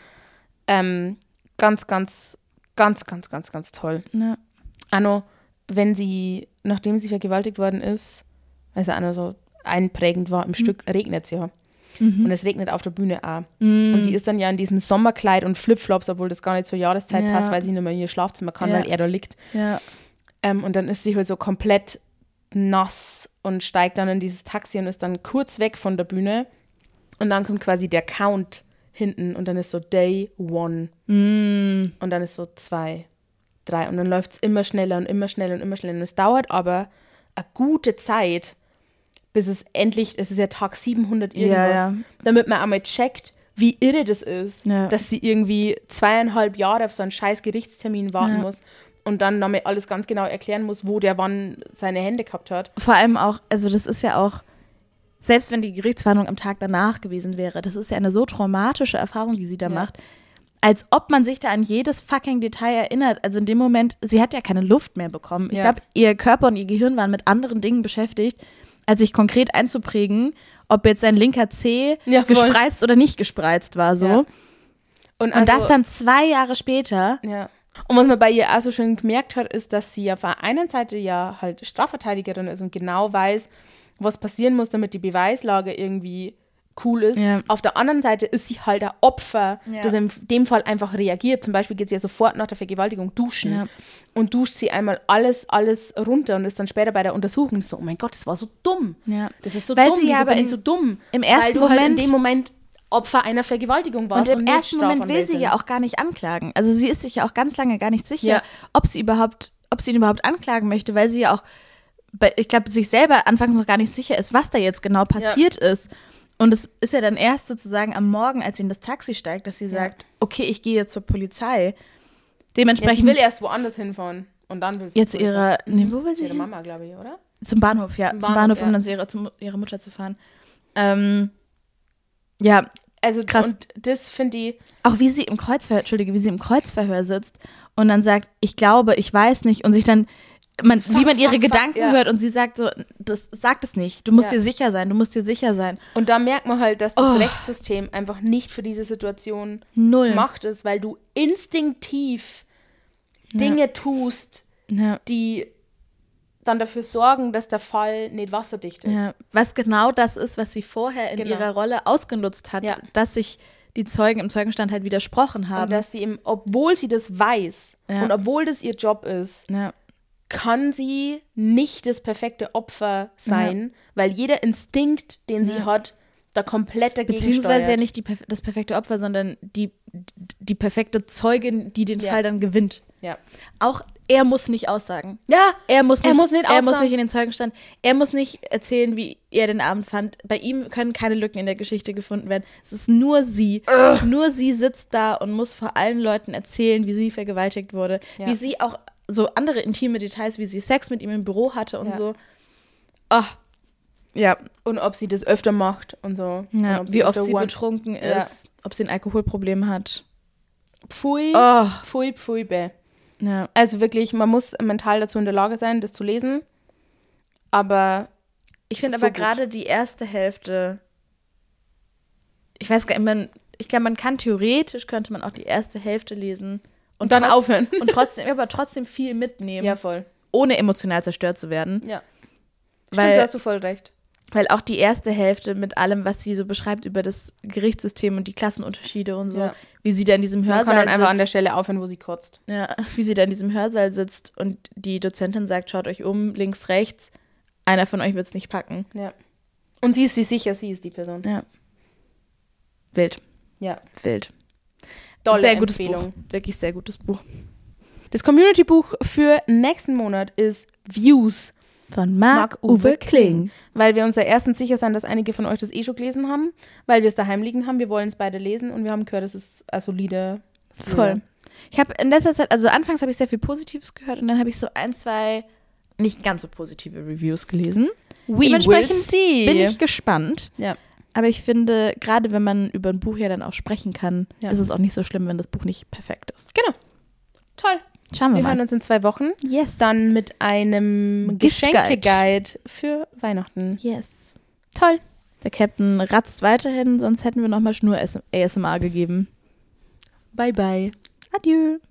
Ähm, ganz, ganz, ganz, ganz, ganz, ganz toll. Ja. Anno, wenn sie, nachdem sie vergewaltigt worden ist, also Anno so einprägend war im Stück, regnet es ja. Mhm. Und es regnet auf der Bühne auch. Mhm. Und sie ist dann ja in diesem Sommerkleid und Flipflops, obwohl das gar nicht zur Jahreszeit Ja. passt, weil sie nicht mehr in ihr Schlafzimmer kann, Ja. weil er da liegt. Ja. Ähm, und dann ist sie halt so komplett nass und steigt dann in dieses Taxi und ist dann kurz weg von der Bühne. Und dann kommt quasi der Count hinten und dann ist so Day One. Mm. Und dann ist so zwei, drei. Und dann läuft es immer schneller und immer schneller und immer schneller. Und es dauert aber eine gute Zeit, bis es endlich, es ist ja Tag siebenhundert irgendwas, Ja, ja. damit man einmal checkt, wie irre das ist, Ja. dass sie irgendwie zweieinhalb Jahre auf so einen scheiß Gerichtstermin warten Ja. muss und dann damit alles ganz genau erklären muss, wo der wann seine Hände gehabt hat. Vor allem auch, also das ist ja auch, selbst wenn die Gerichtsverhandlung am Tag danach gewesen wäre, das ist ja eine so traumatische Erfahrung, die sie da Ja. macht, als ob man sich da an jedes fucking Detail erinnert. Also in dem Moment, sie hat ja keine Luft mehr bekommen. Ich Ja. glaube, ihr Körper und ihr Gehirn waren mit anderen Dingen beschäftigt, als sich konkret einzuprägen, ob jetzt sein linker Zeh Ja, voll. gespreizt oder nicht gespreizt war. So. Ja. Und, Und das dann zwei Jahre später. Ja. Und was man bei ihr auch so schön gemerkt hat, ist, dass sie ja auf der einen Seite ja halt Strafverteidigerin ist und genau weiß, was passieren muss, damit die Beweislage irgendwie cool ist. Ja. Auf der anderen Seite ist sie halt ein Opfer, Ja. das in dem Fall einfach reagiert. Zum Beispiel geht sie ja sofort nach der Vergewaltigung duschen Ja. und duscht sie einmal alles, alles runter und ist dann später bei der Untersuchung so, oh mein Gott, das war so dumm. Ja. Das ist so Weil dumm, sie ja wieso aber bin ich im- so dumm? im ersten Weil du halt in Moment- dem Moment Opfer einer Vergewaltigung warst. Und im nicht ersten Moment will sie Strafanwältin. ja auch gar nicht anklagen. Also sie ist sich ja auch ganz lange gar nicht sicher, Ja. ob sie überhaupt, ob sie ihn überhaupt anklagen möchte, weil sie ja auch, bei- ich glaube, sich selber anfangs noch gar nicht sicher ist, was da jetzt genau passiert ist. Und es ist ja dann erst sozusagen am Morgen, als sie in das Taxi steigt, dass sie sagt, okay, ich gehe jetzt zur Polizei. Ja, Dementsprechend sie will erst woanders hinfahren und dann will sie jetzt zu ihrer, nee, wo will zu sie ihrer hin? Mama, glaube ich, oder? Zum Bahnhof, ja. Zum Zum Bahnhof, Bahnhof, um ja. dann zu ihrer, zu ihrer Mutter zu fahren. Ähm, ja, Also Krass. und das finde ich, auch wie sie im Kreuzverhör, Entschuldige, wie sie im Kreuzverhör sitzt und dann sagt, ich glaube, ich weiß nicht und sich dann, man, Fuck, wie man ihre fuck, Gedanken fuck, ja. hört und sie sagt so, das sag es nicht, du musst Ja. dir sicher sein, du musst dir sicher sein. und da merkt man halt, dass das Oh. Rechtssystem einfach nicht für diese Situation Null. gemacht ist, weil du instinktiv Dinge tust, Ja, die dann dafür sorgen, dass der Fall nicht wasserdicht ist. ja. Was genau das ist, was sie vorher in Genau. ihrer Rolle ausgenutzt hat, Ja. dass sich die Zeugen im Zeugenstand halt widersprochen Und haben. dass sie eben, obwohl sie das weiß Ja. und obwohl das ihr Job ist, ja. kann sie nicht das perfekte Opfer sein, weil jeder Instinkt, den sie Ja. hat, da komplett dagegen Beziehungsweise steuert. ja nicht die, perf- das perfekte Opfer, sondern die, die perfekte Zeugin, die den Ja. Fall dann gewinnt. Ja. Auch er muss nicht aussagen. Ja, Er muss nicht, Er muss nicht er muss aussagen. nicht in den Zeugenstand. Er muss nicht erzählen, wie er den Abend fand. Bei ihm können keine Lücken in der Geschichte gefunden werden. Es ist nur sie. Ugh. Nur sie sitzt da und muss vor allen Leuten erzählen, wie sie vergewaltigt wurde. Ja. Wie sie auch so andere intime Details, wie sie Sex mit ihm im Büro hatte und Ja. so. Oh. Ja. Und ob sie das öfter macht und so. ja. Und ob Wie oft öfter sie one- betrunken ist. Ja. Ob sie ein Alkoholproblem hat. Pfui, Oh. pfui, pfui, bäh. Ja. Also wirklich, man muss mental dazu in der Lage sein, das zu lesen. Aber Ich finde So aber gut. gerade die erste Hälfte, ich weiß gar nicht, man, ich glaube, man kann theoretisch, könnte man auch die erste Hälfte lesen und dann trotz- aufhören. und trotzdem, aber trotzdem viel mitnehmen, Ja, voll. ohne emotional zerstört zu werden. Ja. Weil- Stimmt, da hast du voll recht. Weil auch die erste Hälfte mit allem, was sie so beschreibt über das Gerichtssystem und die Klassenunterschiede und so, Ja. wie sie da in diesem Man Hörsaal kann dann einfach sitzt, an der Stelle aufhören, wo sie kotzt. ja, wie sie da in diesem Hörsaal sitzt und die Dozentin sagt, schaut euch um, links, rechts, einer von euch wird es nicht packen. Ja. Und sie ist sich sicher, sie ist die Person. Ja. Wild, Ja. wild. Tolle sehr gutes Empfehlung. Buch. Wirklich sehr gutes Buch. Das Community-Buch für nächsten Monat ist Views, Von Marc-Uwe Kling. Weil wir uns ja erstens sicher sein, dass einige von euch das eh schon gelesen haben, weil wir es daheim liegen haben. Wir wollen es beide lesen und wir haben gehört, es ist ein solide. Voll. Ich habe in letzter Zeit, also anfangs habe ich sehr viel Positives gehört und dann habe ich so ein, zwei nicht ganz so positive Reviews gelesen. We will Dementsprechend see. bin ich gespannt. Ja. Aber ich finde, gerade wenn man über ein Buch ja dann auch sprechen kann, Ja. ist es auch nicht so schlimm, wenn das Buch nicht perfekt ist. Genau. Toll. Schauen wir, Wir mal. hören uns in zwei Wochen. Yes. Dann mit einem Giftguide. Geschenkeguide für Weihnachten. Yes. Toll. Der Captain ratzt weiterhin, sonst hätten wir nochmal Schnur A S M R gegeben. Bye, bye. Adieu.